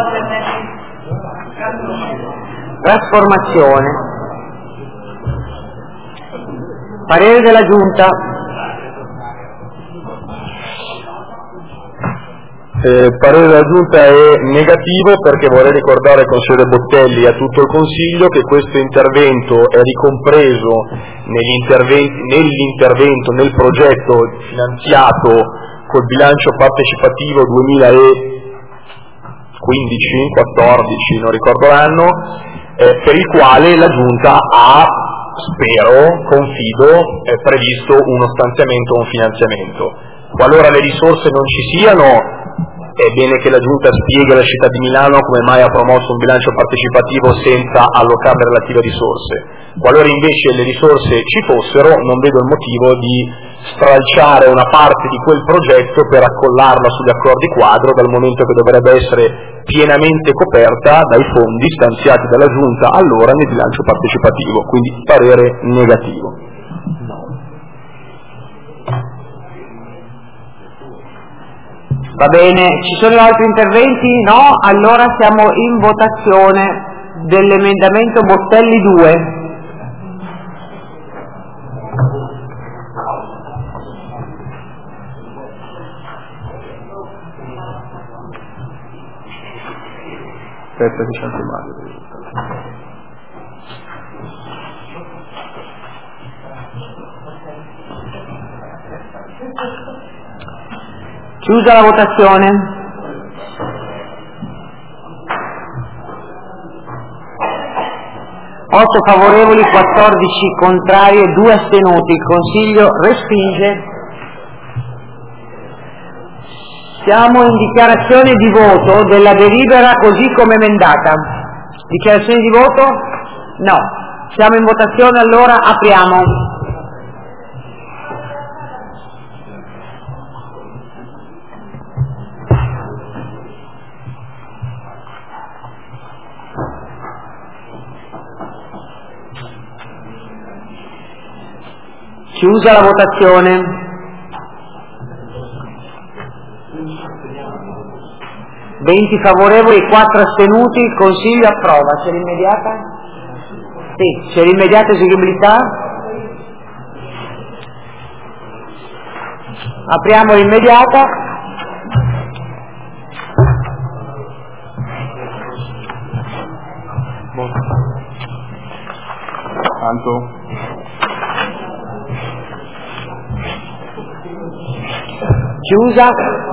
S3: Trasformazione. Parere della Giunta.
S1: Parere della Giunta è negativo, perché vorrei ricordare al consigliere Bottelli e a tutto il Consiglio che questo intervento è ricompreso nel progetto finanziato col bilancio partecipativo 14, non ricordo l'anno, per il quale la Giunta ha, spero, confido, previsto uno stanziamento o un finanziamento. Qualora le risorse non ci siano, è bene che la Giunta spieghi alla città di Milano come mai ha promosso un bilancio partecipativo senza allocare le relative risorse. Qualora invece le risorse ci fossero, non vedo il motivo di stralciare una parte di quel progetto per accollarla sugli accordi quadro, dal momento che dovrebbe essere pienamente coperta dai fondi stanziati dalla Giunta allora nel bilancio partecipativo, quindi parere negativo.
S3: Va bene, ci sono altri interventi? No? Allora siamo in votazione dell'emendamento Bottelli 2.
S1: Aspetta che c'è anche Mario.
S3: Chiusa la votazione. Otto favorevoli, 14 contrari e 2 astenuti. Il Consiglio respinge. Siamo in dichiarazione di voto della delibera così come emendata. Dichiarazione di voto? No. Siamo in votazione, allora apriamo. Chiusa la votazione. 20 favorevoli, 4 astenuti, il Consiglio approva. C'è l'immediata? Sì, c'è l'immediata eseguibilità. Apriamo l'immediata.
S1: Tanto.
S3: Chiusa.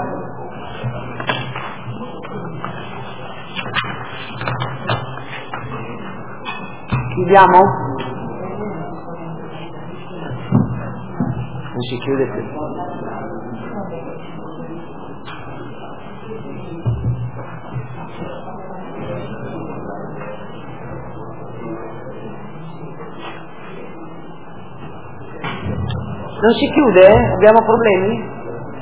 S3: Chiudiamo? Non si chiude più. Non si chiude? Abbiamo problemi?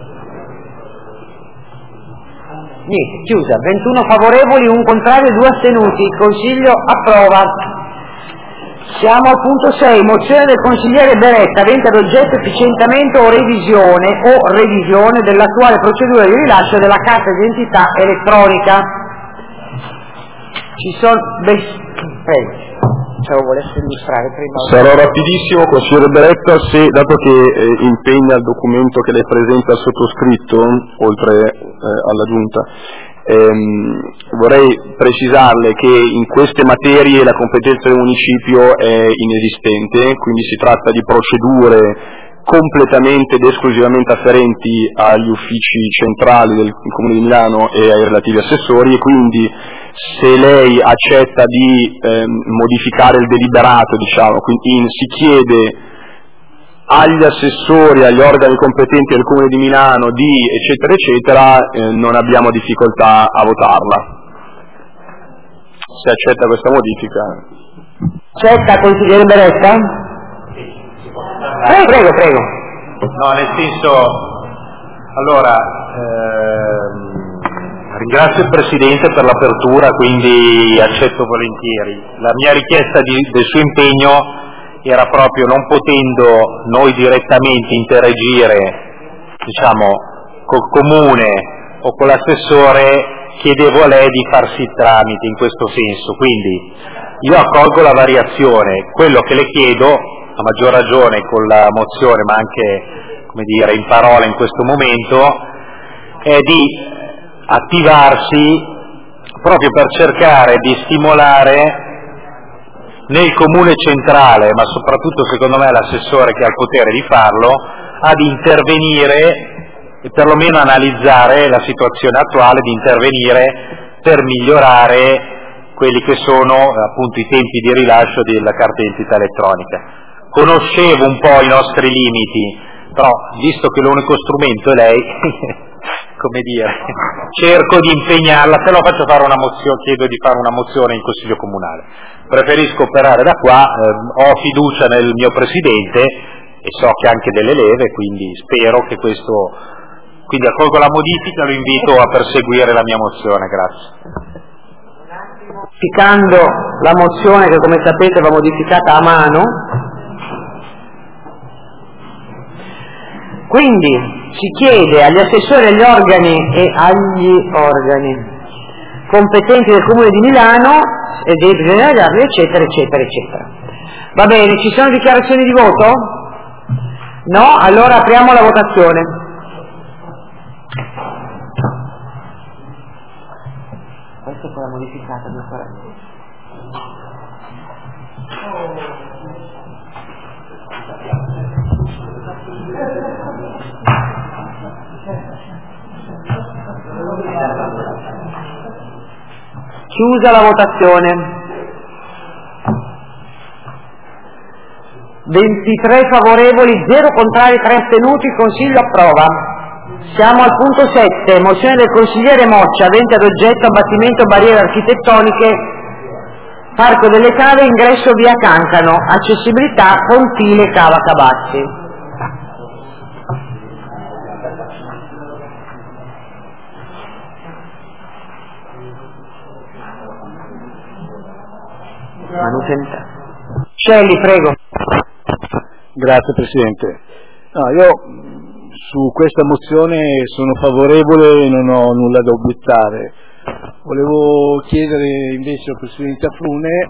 S3: Niente, chiusa. 21 favorevoli, 1 contrario e 2 astenuti. Il Consiglio approva. Siamo al punto 6, mozione del consigliere Beretta avente ad oggetto efficientamento o revisione dell'attuale procedura di rilascio della carta d'identità elettronica. Ci sono... Prego, se lo volesse illustrare prima.
S1: Sarò rapidissimo, consigliere Beretta, dato che impegna il documento che lei presenta sottoscritto, oltre alla Giunta, vorrei precisarle che in queste materie la competenza del municipio è inesistente, quindi si tratta di procedure completamente ed esclusivamente afferenti agli uffici centrali del Comune di Milano e ai relativi assessori, e quindi se lei accetta di modificare il deliberato, quindi si chiede agli assessori, agli organi competenti del Comune di Milano di eccetera eccetera, non abbiamo difficoltà a votarla. Se accetta questa modifica.
S3: Accetta, consigliere Beretta? Prego.
S4: No, nel senso, allora, ringrazio il Presidente per l'apertura, quindi accetto volentieri. La mia richiesta del suo impegno era proprio, non potendo noi direttamente interagire, col Comune o con l'assessore, chiedevo a lei di farsi tramite in questo senso. Quindi io accolgo la variazione, quello che le chiedo, a maggior ragione con la mozione, ma anche, in parola in questo momento, è di attivarsi proprio per cercare di stimolare nel Comune centrale, ma soprattutto secondo me l'assessore che ha il potere di farlo, ad intervenire e perlomeno analizzare la situazione attuale, di intervenire per migliorare quelli che sono appunto i tempi di rilascio della carta d'identità elettronica. Conoscevo un po' i nostri limiti, però visto che l'unico strumento è lei, come dire, cerco di impegnarla, se no faccio fare una mozione, chiedo di fare una mozione in Consiglio Comunale. Preferisco operare da qua, ho fiducia nel mio Presidente e so che ha anche delle leve, quindi spero che questo, quindi accolgo la modifica, lo invito a perseguire la mia mozione, grazie.
S3: Modificando la mozione che come sapete va modificata a mano, quindi si chiede agli assessori, agli organi competenti del Comune di Milano e eccetera eccetera eccetera. Va bene, ci sono dichiarazioni di voto? No? Allora apriamo la votazione. Questa è quella modificata, chiusa la votazione. 23 favorevoli, 0 contrari, 3 astenuti, il Consiglio approva. Siamo al punto 7, mozione del consigliere Moccia, avente ad oggetto abbattimento barriere architettoniche, Parco delle Cave, ingresso via Cancano, accessibilità Pontile Cava Cabazzi. Celli, prego.
S7: Grazie Presidente. No, io su questa mozione sono favorevole e non ho nulla da obiettare. Volevo chiedere invece al Presidente Afrune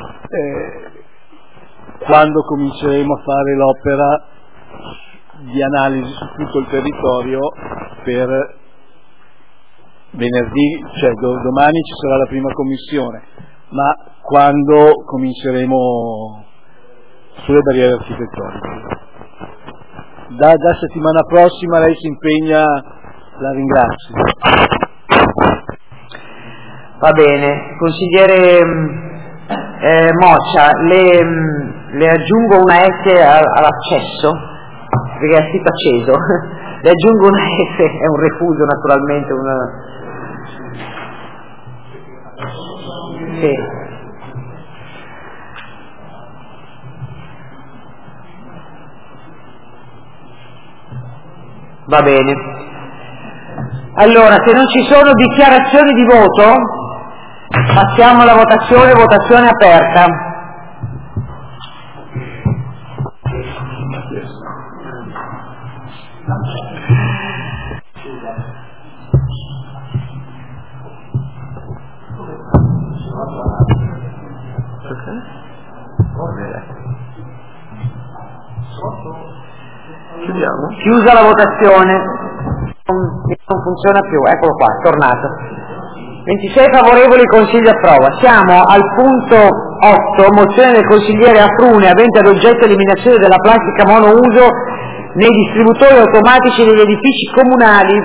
S7: quando cominceremo a fare l'opera di analisi su tutto il territorio per venerdì, cioè domani ci sarà la prima commissione, ma quando cominceremo sulle barriere architettoniche. Da settimana prossima lei si impegna, la ringrazio.
S3: Va bene, consigliere Moccia, le aggiungo una S all'accesso, perché è il sito acceso, le aggiungo una S, è un refuso naturalmente, sì. Va bene. Allora, se non ci sono dichiarazioni di voto, passiamo alla votazione, votazione aperta. Chiusa la votazione, non funziona più, eccolo qua, è tornato. 26 favorevoli, il Consiglio approva. Siamo al punto 8, mozione del consigliere Afrune avente ad oggetto eliminazione della plastica monouso nei distributori automatici degli edifici comunali.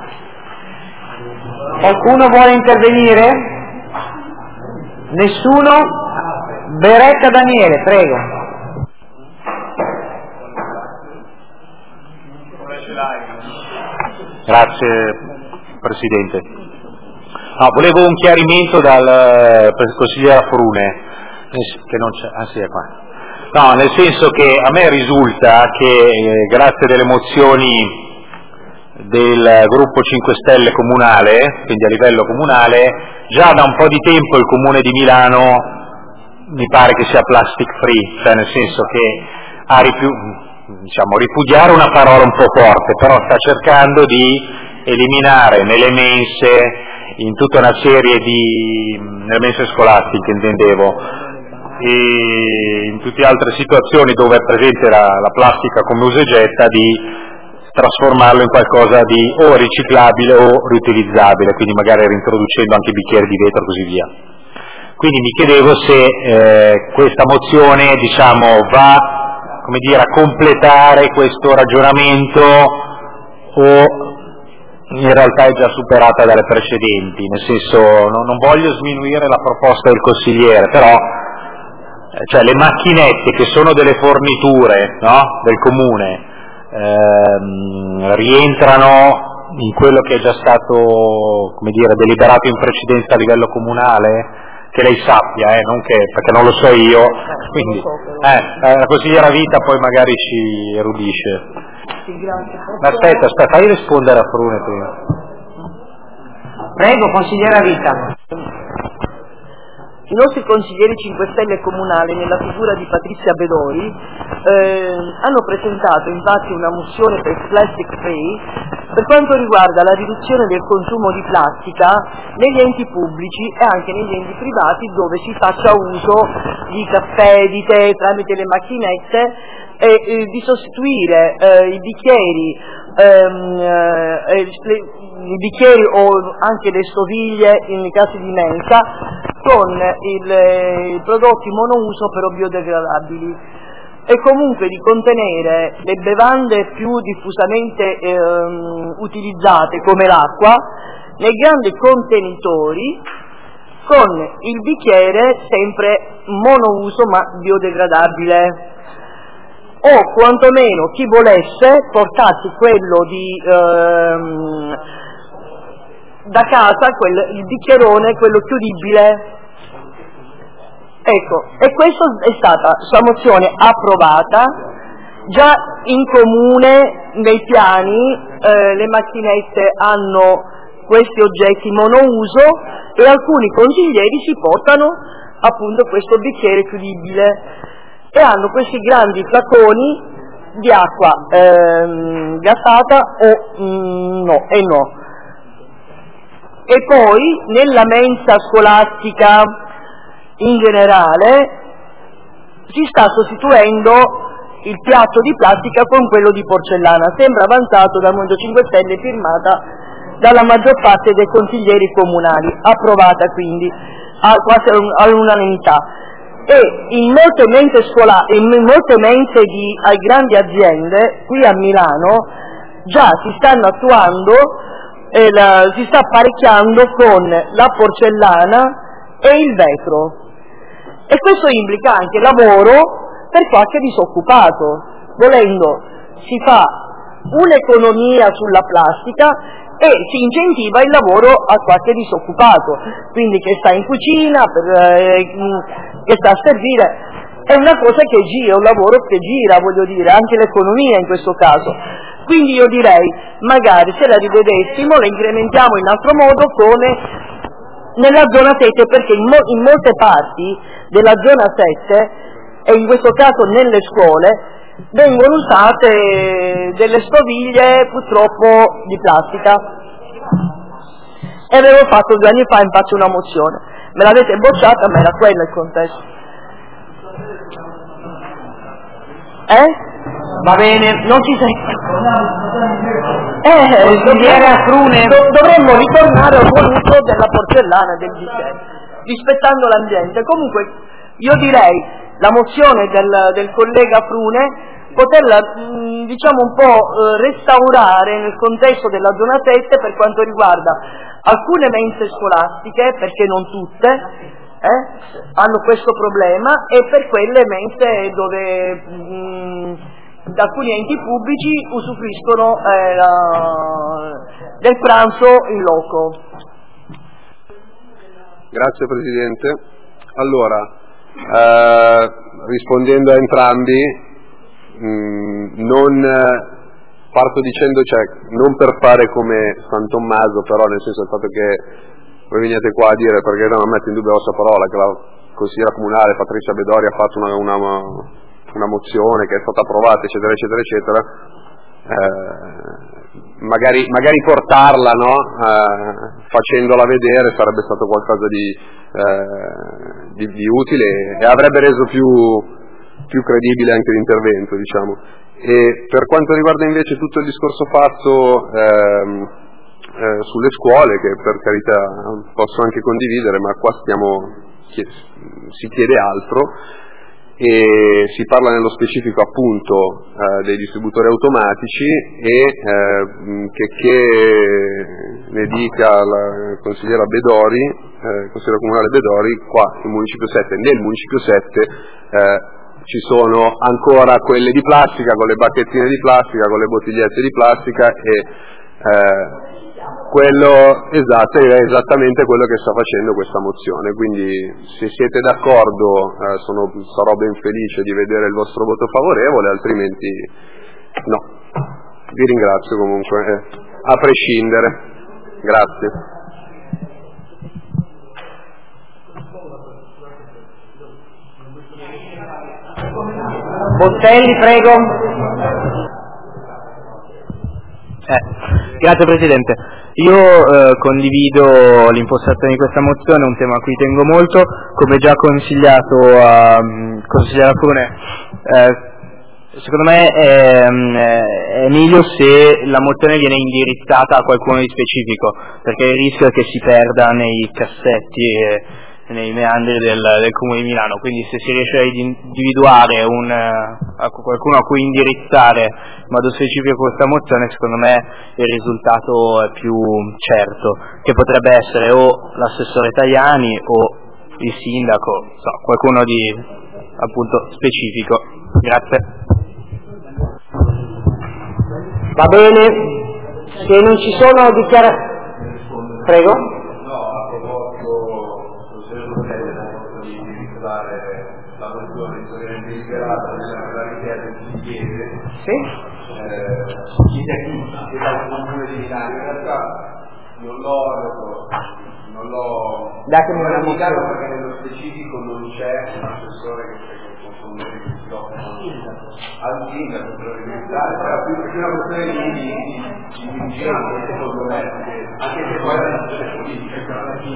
S3: Qualcuno vuole intervenire? Nessuno? Beretta Daniele, prego.
S4: Grazie Presidente. Volevo un chiarimento dal consigliere Afrune, che non c'è, sì, è qua. No, nel senso che a me risulta che grazie delle mozioni del gruppo 5 Stelle comunale, quindi a livello comunale, già da un po' di tempo il Comune di Milano mi pare che sia plastic free, cioè nel senso che ha ripudiare una parola un po' forte, però sta cercando di eliminare nelle mense, in tutta una serie nelle mense scolastiche intendevo, e in tutte altre situazioni dove è presente la plastica come usa e getta, di trasformarlo in qualcosa di o riciclabile o riutilizzabile, quindi magari reintroducendo anche bicchieri di vetro e così via. Quindi mi chiedevo se questa mozione va a completare questo ragionamento o in realtà è già superata dalle precedenti, nel senso non voglio sminuire la proposta del consigliere, però cioè le macchinette che sono delle forniture, no, del comune rientrano in quello che è già stato, come dire, deliberato in precedenza a livello comunale, che lei sappia, perché non lo so io, quindi la consigliera Vita poi magari ci erudisce. Aspetta, fai rispondere a Frune prima.
S3: Prego, consigliera Vita.
S8: I nostri consiglieri 5 Stelle comunali, nella figura di Patrizia Bedori, hanno presentato infatti una mozione per plastic free per quanto riguarda la riduzione del consumo di plastica negli enti pubblici e anche negli enti privati dove si faccia uso di caffè, di tè tramite le macchinette, e di sostituire i bicchieri o anche le stoviglie in casi di mensa con i prodotti monouso però biodegradabili, e comunque di contenere le bevande più diffusamente utilizzate come l'acqua nei grandi contenitori con il bicchiere sempre monouso ma biodegradabile, o quantomeno chi volesse portarsi quello da casa, il bicchierone, quello chiudibile. Ecco, e questa è stata sua mozione approvata, già in comune nei piani le macchinette hanno questi oggetti monouso e alcuni consiglieri si portano appunto questo bicchiere chiudibile e hanno questi grandi flaconi di acqua gassata o no. E poi nella mensa scolastica in generale si sta sostituendo il piatto di plastica con quello di porcellana, sembra avanzato dal Movimento 5 Stelle, firmata dalla maggior parte dei consiglieri comunali, approvata quindi quasi all'unanimità. E in molte mense di grandi aziende qui a Milano già si stanno attuando, si sta apparecchiando con la porcellana e il vetro, e questo implica anche lavoro per qualche disoccupato. Volendo si fa un'economia sulla plastica e si incentiva il lavoro a qualche disoccupato, quindi che sta in cucina, che sta a servire, è una cosa che gira, un lavoro che gira, voglio dire, anche l'economia in questo caso. Quindi io direi, magari se la rivedessimo, la incrementiamo in altro modo come nella zona 7, perché in molte parti della zona 7, e in questo caso nelle scuole, vengono usate delle stoviglie purtroppo di plastica. E avevo fatto 2 anni fa infatti una mozione, me l'avete bocciata, ma era quello il contesto. Va bene, non ci sei. Dovremmo ritornare al buon uso della porcellana, del bicchiere, rispettando l'ambiente. Comunque io direi la mozione del collega Frune poterla diciamo un po' restaurare nel contesto della zona 7 per quanto riguarda alcune mense scolastiche, perché non tutte hanno questo problema, e per quelle mense dove alcuni enti pubblici usufruiscono del pranzo in loco.
S9: Grazie Presidente. Allora, rispondendo a entrambi, parto dicendo, non per fare come San Tommaso, però nel senso del fatto che voi veniate qua a dire, perché non metto in dubbio la sua parola, che la consigliera comunale Patrizia Bedori ha fatto una mozione che è stata approvata, eccetera eccetera eccetera, magari portarla, no? Facendola vedere sarebbe stato qualcosa di utile e avrebbe reso più credibile anche l'intervento, diciamo. E per quanto riguarda invece tutto il discorso fatto sulle scuole, che per carità posso anche condividere, ma qua si chiede altro, e si parla nello specifico appunto dei distributori automatici e che ne dica la consigliera Bedori, consigliera comunale Bedori, qua nel municipio 7 ci sono ancora quelle di plastica, con le bacchettine di plastica, con le bottigliette di plastica e quello esatto, è esattamente quello che sta facendo questa mozione, quindi se siete d'accordo sarò ben felice di vedere il vostro voto favorevole, altrimenti no. Vi ringrazio comunque, a prescindere. Grazie.
S3: Bottelli, prego.
S5: Grazie Presidente. Io condivido l'impostazione di questa mozione, è un tema a cui tengo molto, come già consigliato a consigliere Acune. Secondo me è meglio se la mozione viene indirizzata a qualcuno di specifico, perché il rischio è che si perda nei cassetti e nei meandri del Comune di Milano, quindi se si riesce a individuare qualcuno a cui indirizzare in modo specifico questa mozione, secondo me il risultato è più certo, che potrebbe essere o l'assessore Tajani o il sindaco, qualcuno di appunto specifico. Grazie.
S3: Va bene, se non ci sono dichiarazioni. Prego.
S10: La mozione disperata nella richiesta che si chiede,
S3: sì?
S10: Chiede al Comune di Milano, in realtà non l'ho indicato perché nello specifico non c'è un assessore che si occupa al sindaco per organizzare, però più che una questione di vigilanza, secondo me, anche se poi la decisione politica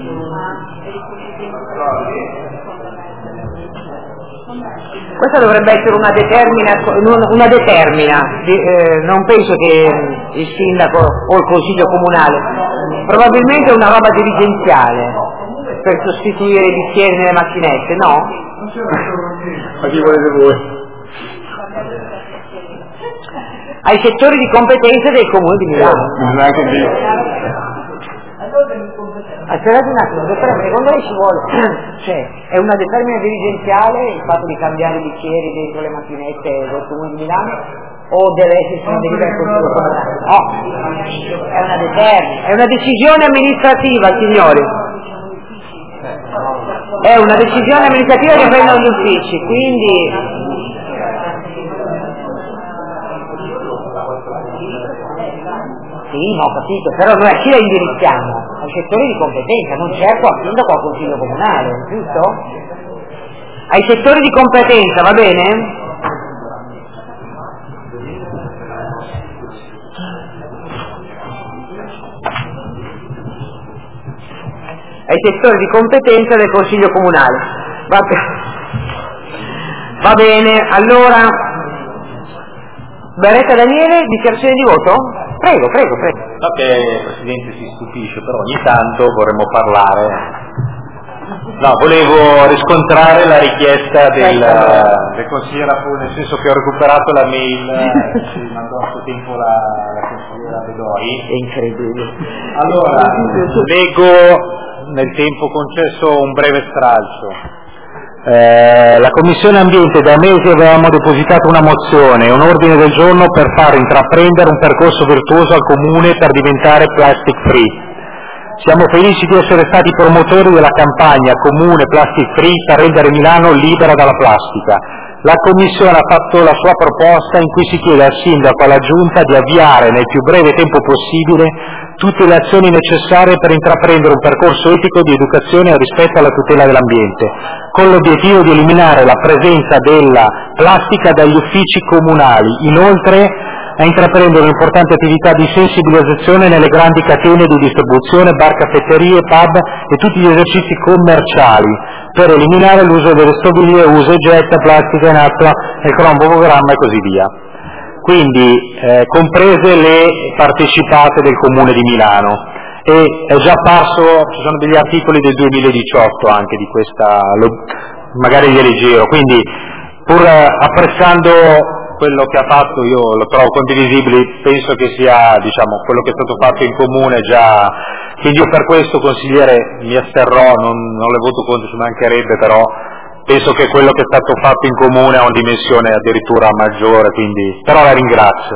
S3: Questa dovrebbe essere una determina. Non penso che il sindaco o il consiglio comunale, probabilmente è una roba dirigenziale per sostituire i bicchieri nelle macchinette, no?
S9: Ma chi volete voi?
S3: Ai settori di competenza del Comune di Milano. Aspettate un attimo, secondo lei ci vuole, cioè è una determina dirigenziale il fatto di cambiare i bicchieri dentro le macchinette del Comune di Milano o deve esserci una delibera del Consiglio Comunale? No, è una determina, è una decisione amministrativa, signori. È una decisione amministrativa che prendono gli uffici, quindi sì, ma ho capito, però noi a chi la indirizziamo? Ai settori di competenza, non certo al sindaco o al consiglio comunale, giusto? Ai settori di competenza, va bene? Ai settori di competenza del consiglio comunale. Va bene, allora Beretta Daniele, dichiarazione di voto? Prego.
S4: So che il Presidente si stupisce, però ogni tanto vorremmo parlare. No, volevo riscontrare la richiesta del consigliere Fu, nel senso che ho recuperato la mail che ci mandò a suo tempo la consigliera Bedori.
S3: È incredibile.
S4: Allora, leggo nel tempo concesso un breve stralcio. La Commissione Ambiente da mesi avevamo depositato una mozione, un ordine del giorno per far intraprendere un percorso virtuoso al Comune per diventare plastic free. Siamo felici di essere stati promotori della campagna Comune Plastic Free per rendere Milano libera dalla plastica. La Commissione ha fatto la sua proposta in cui si chiede al Sindaco e alla Giunta di avviare nel più breve tempo possibile tutte le azioni necessarie per intraprendere un percorso etico di educazione rispetto alla tutela dell'ambiente, con l'obiettivo di eliminare la presenza della plastica dagli uffici comunali. Inoltre a intraprendere un'importante attività di sensibilizzazione nelle grandi catene di distribuzione, bar, caffetterie, pub e tutti gli esercizi commerciali per eliminare l'uso delle stoviglie usa e getta, plastica in acqua, il cromogramma e così via. Quindi comprese le partecipate del Comune di Milano, e è già apparso, ci sono degli articoli del 2018 anche di questa, magari li leggevo, quindi pur apprezzando quello che ha fatto, io lo trovo condivisibile, penso che sia, diciamo, quello che è stato fatto in comune già, quindi io per questo, consigliere, mi asterrò, non le voto contro, ci mancherebbe, però penso che quello che è stato fatto in comune ha una dimensione addirittura maggiore, quindi, però la ringrazio.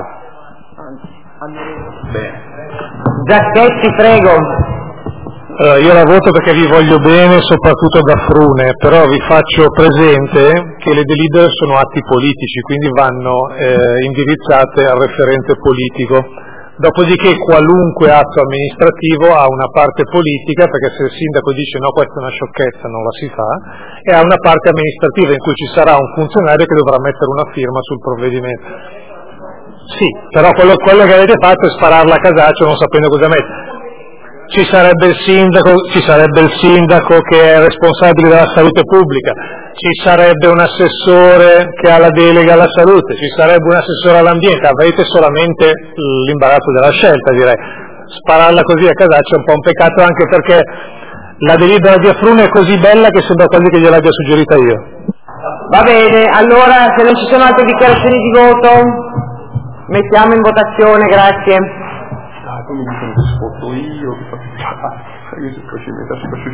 S3: Giacchetti, prego.
S6: Io la voto perché vi voglio bene, soprattutto da Frune, però vi faccio presente che le delibere sono atti politici, quindi vanno indirizzate al referente politico. Dopodiché qualunque atto amministrativo ha una parte politica, perché se il sindaco dice no, questa è una sciocchezza, non la si fa, e ha una parte amministrativa in cui ci sarà un funzionario che dovrà mettere una firma sul provvedimento. Sì, però quello che avete fatto è spararla a casaccio non sapendo cosa mettere. Ci sarebbe il sindaco che è responsabile della salute pubblica, ci sarebbe un assessore che ha la delega alla salute, ci sarebbe un assessore all'ambiente, avete solamente l'imbarazzo della scelta, direi. Spararla così a casaccio è un po' un peccato, anche perché la delibera di Afrune è così bella che sembra quasi che gliel'abbia suggerita io.
S3: Va bene, allora se non ci sono altre dichiarazioni di voto, mettiamo in votazione, grazie.
S9: Come mi sono sfotto io, che faccio io si procedimento, si faccio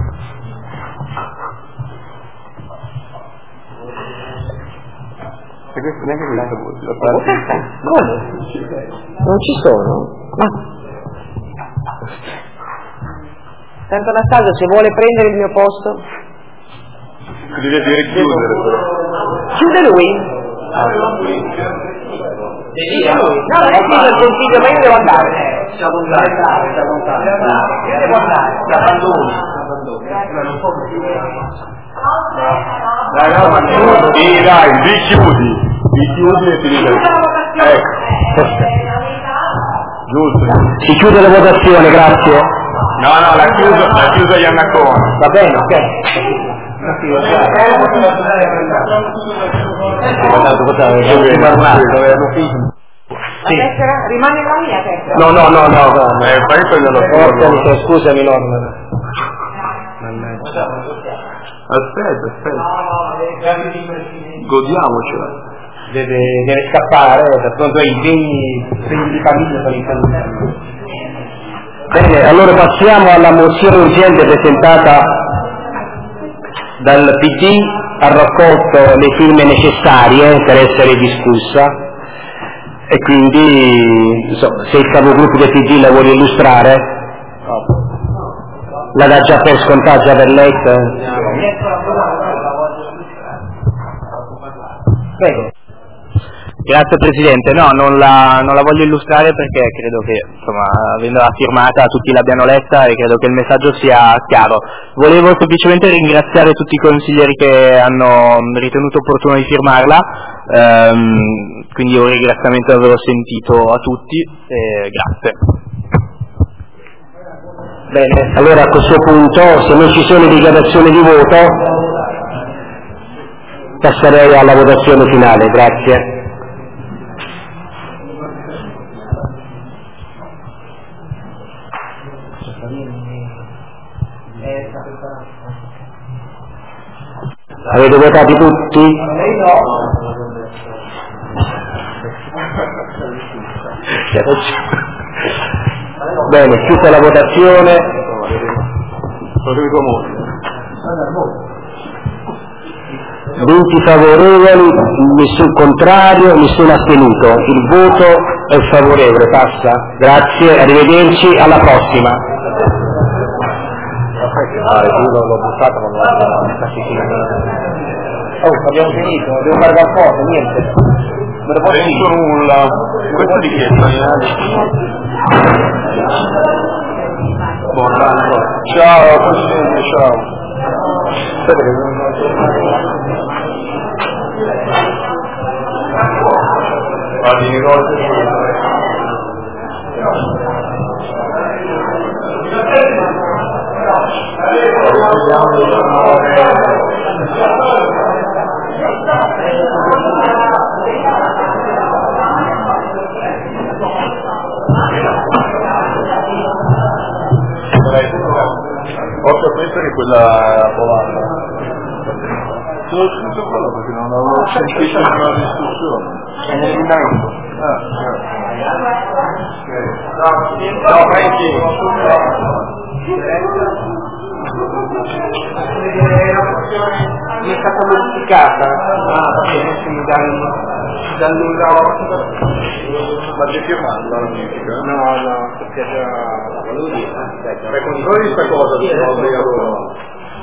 S9: e questo neanche questa voce la parte.
S3: Come? Non ci sono? Ma Santo Anastasio, se vuole prendere il mio posto?
S9: Deve dire chiudere però.
S3: Chiude lui? No, non è finito il consiglio, ma io devo andare.
S10: Siamo andati.
S3: Io devo andare.
S9: Dai, vi chiudi e finite. Ecco. Giusto.
S1: Si chiude la votazione, grazie.
S9: No, l'ha chiusa Iannacone.
S3: Va bene, ok.
S1: Sì.
S3: Rimane la mia testa?
S1: No.
S3: Scusami, Norma.
S9: Aspetta. Godiamocela.
S3: Deve scappare, per pronto ai impegni di famiglia sono in
S1: Bene, allora passiamo alla mozione urgente presentata dal PD, ha raccolto le firme necessarie per essere discussa e quindi se il capogruppo del PD la vuole illustrare, la dà già per scontata, già per letta.
S3: Prego.
S5: Grazie Presidente, no, non la voglio illustrare perché credo che, insomma, avendola firmata tutti l'abbiano letta e credo che il messaggio sia chiaro. Volevo semplicemente ringraziare tutti i consiglieri che hanno ritenuto opportuno di firmarla, quindi un ringraziamento l'avevo sentito a tutti e grazie.
S1: Bene, allora a questo punto, se non ci sono dichiarazioni di voto, passerei alla votazione finale, grazie. Avete votato tutti? Bene, chiusa la votazione. 20 favorevoli, nessun contrario, nessun astenuto. Il voto è favorevole, passa. Grazie, arrivederci, alla prossima.
S3: L'ho buttato, ma abbiamo finito, devo fare qualcosa, niente.
S9: Non posso nulla. Questo di chi è? Ciao, Presidente, ciao. Posso mettere quella polacca?
S10: Ho scritto quello perché non avevo sentito nella discussione.
S4: È nell'emendamento.
S10: No, Franchi.
S4: Mi è stata modificata. Va bene, se mi dà nulla.
S10: Ma c'è firmato la notifica?
S4: No, perché già volevo dire.
S10: Controlli questa cosa, se no obbligatorio.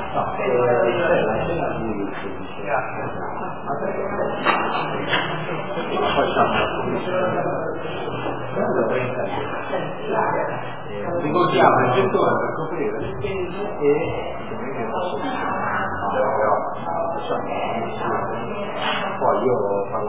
S4: Ricordiamo il gestore per coprire le spese e poi io parlo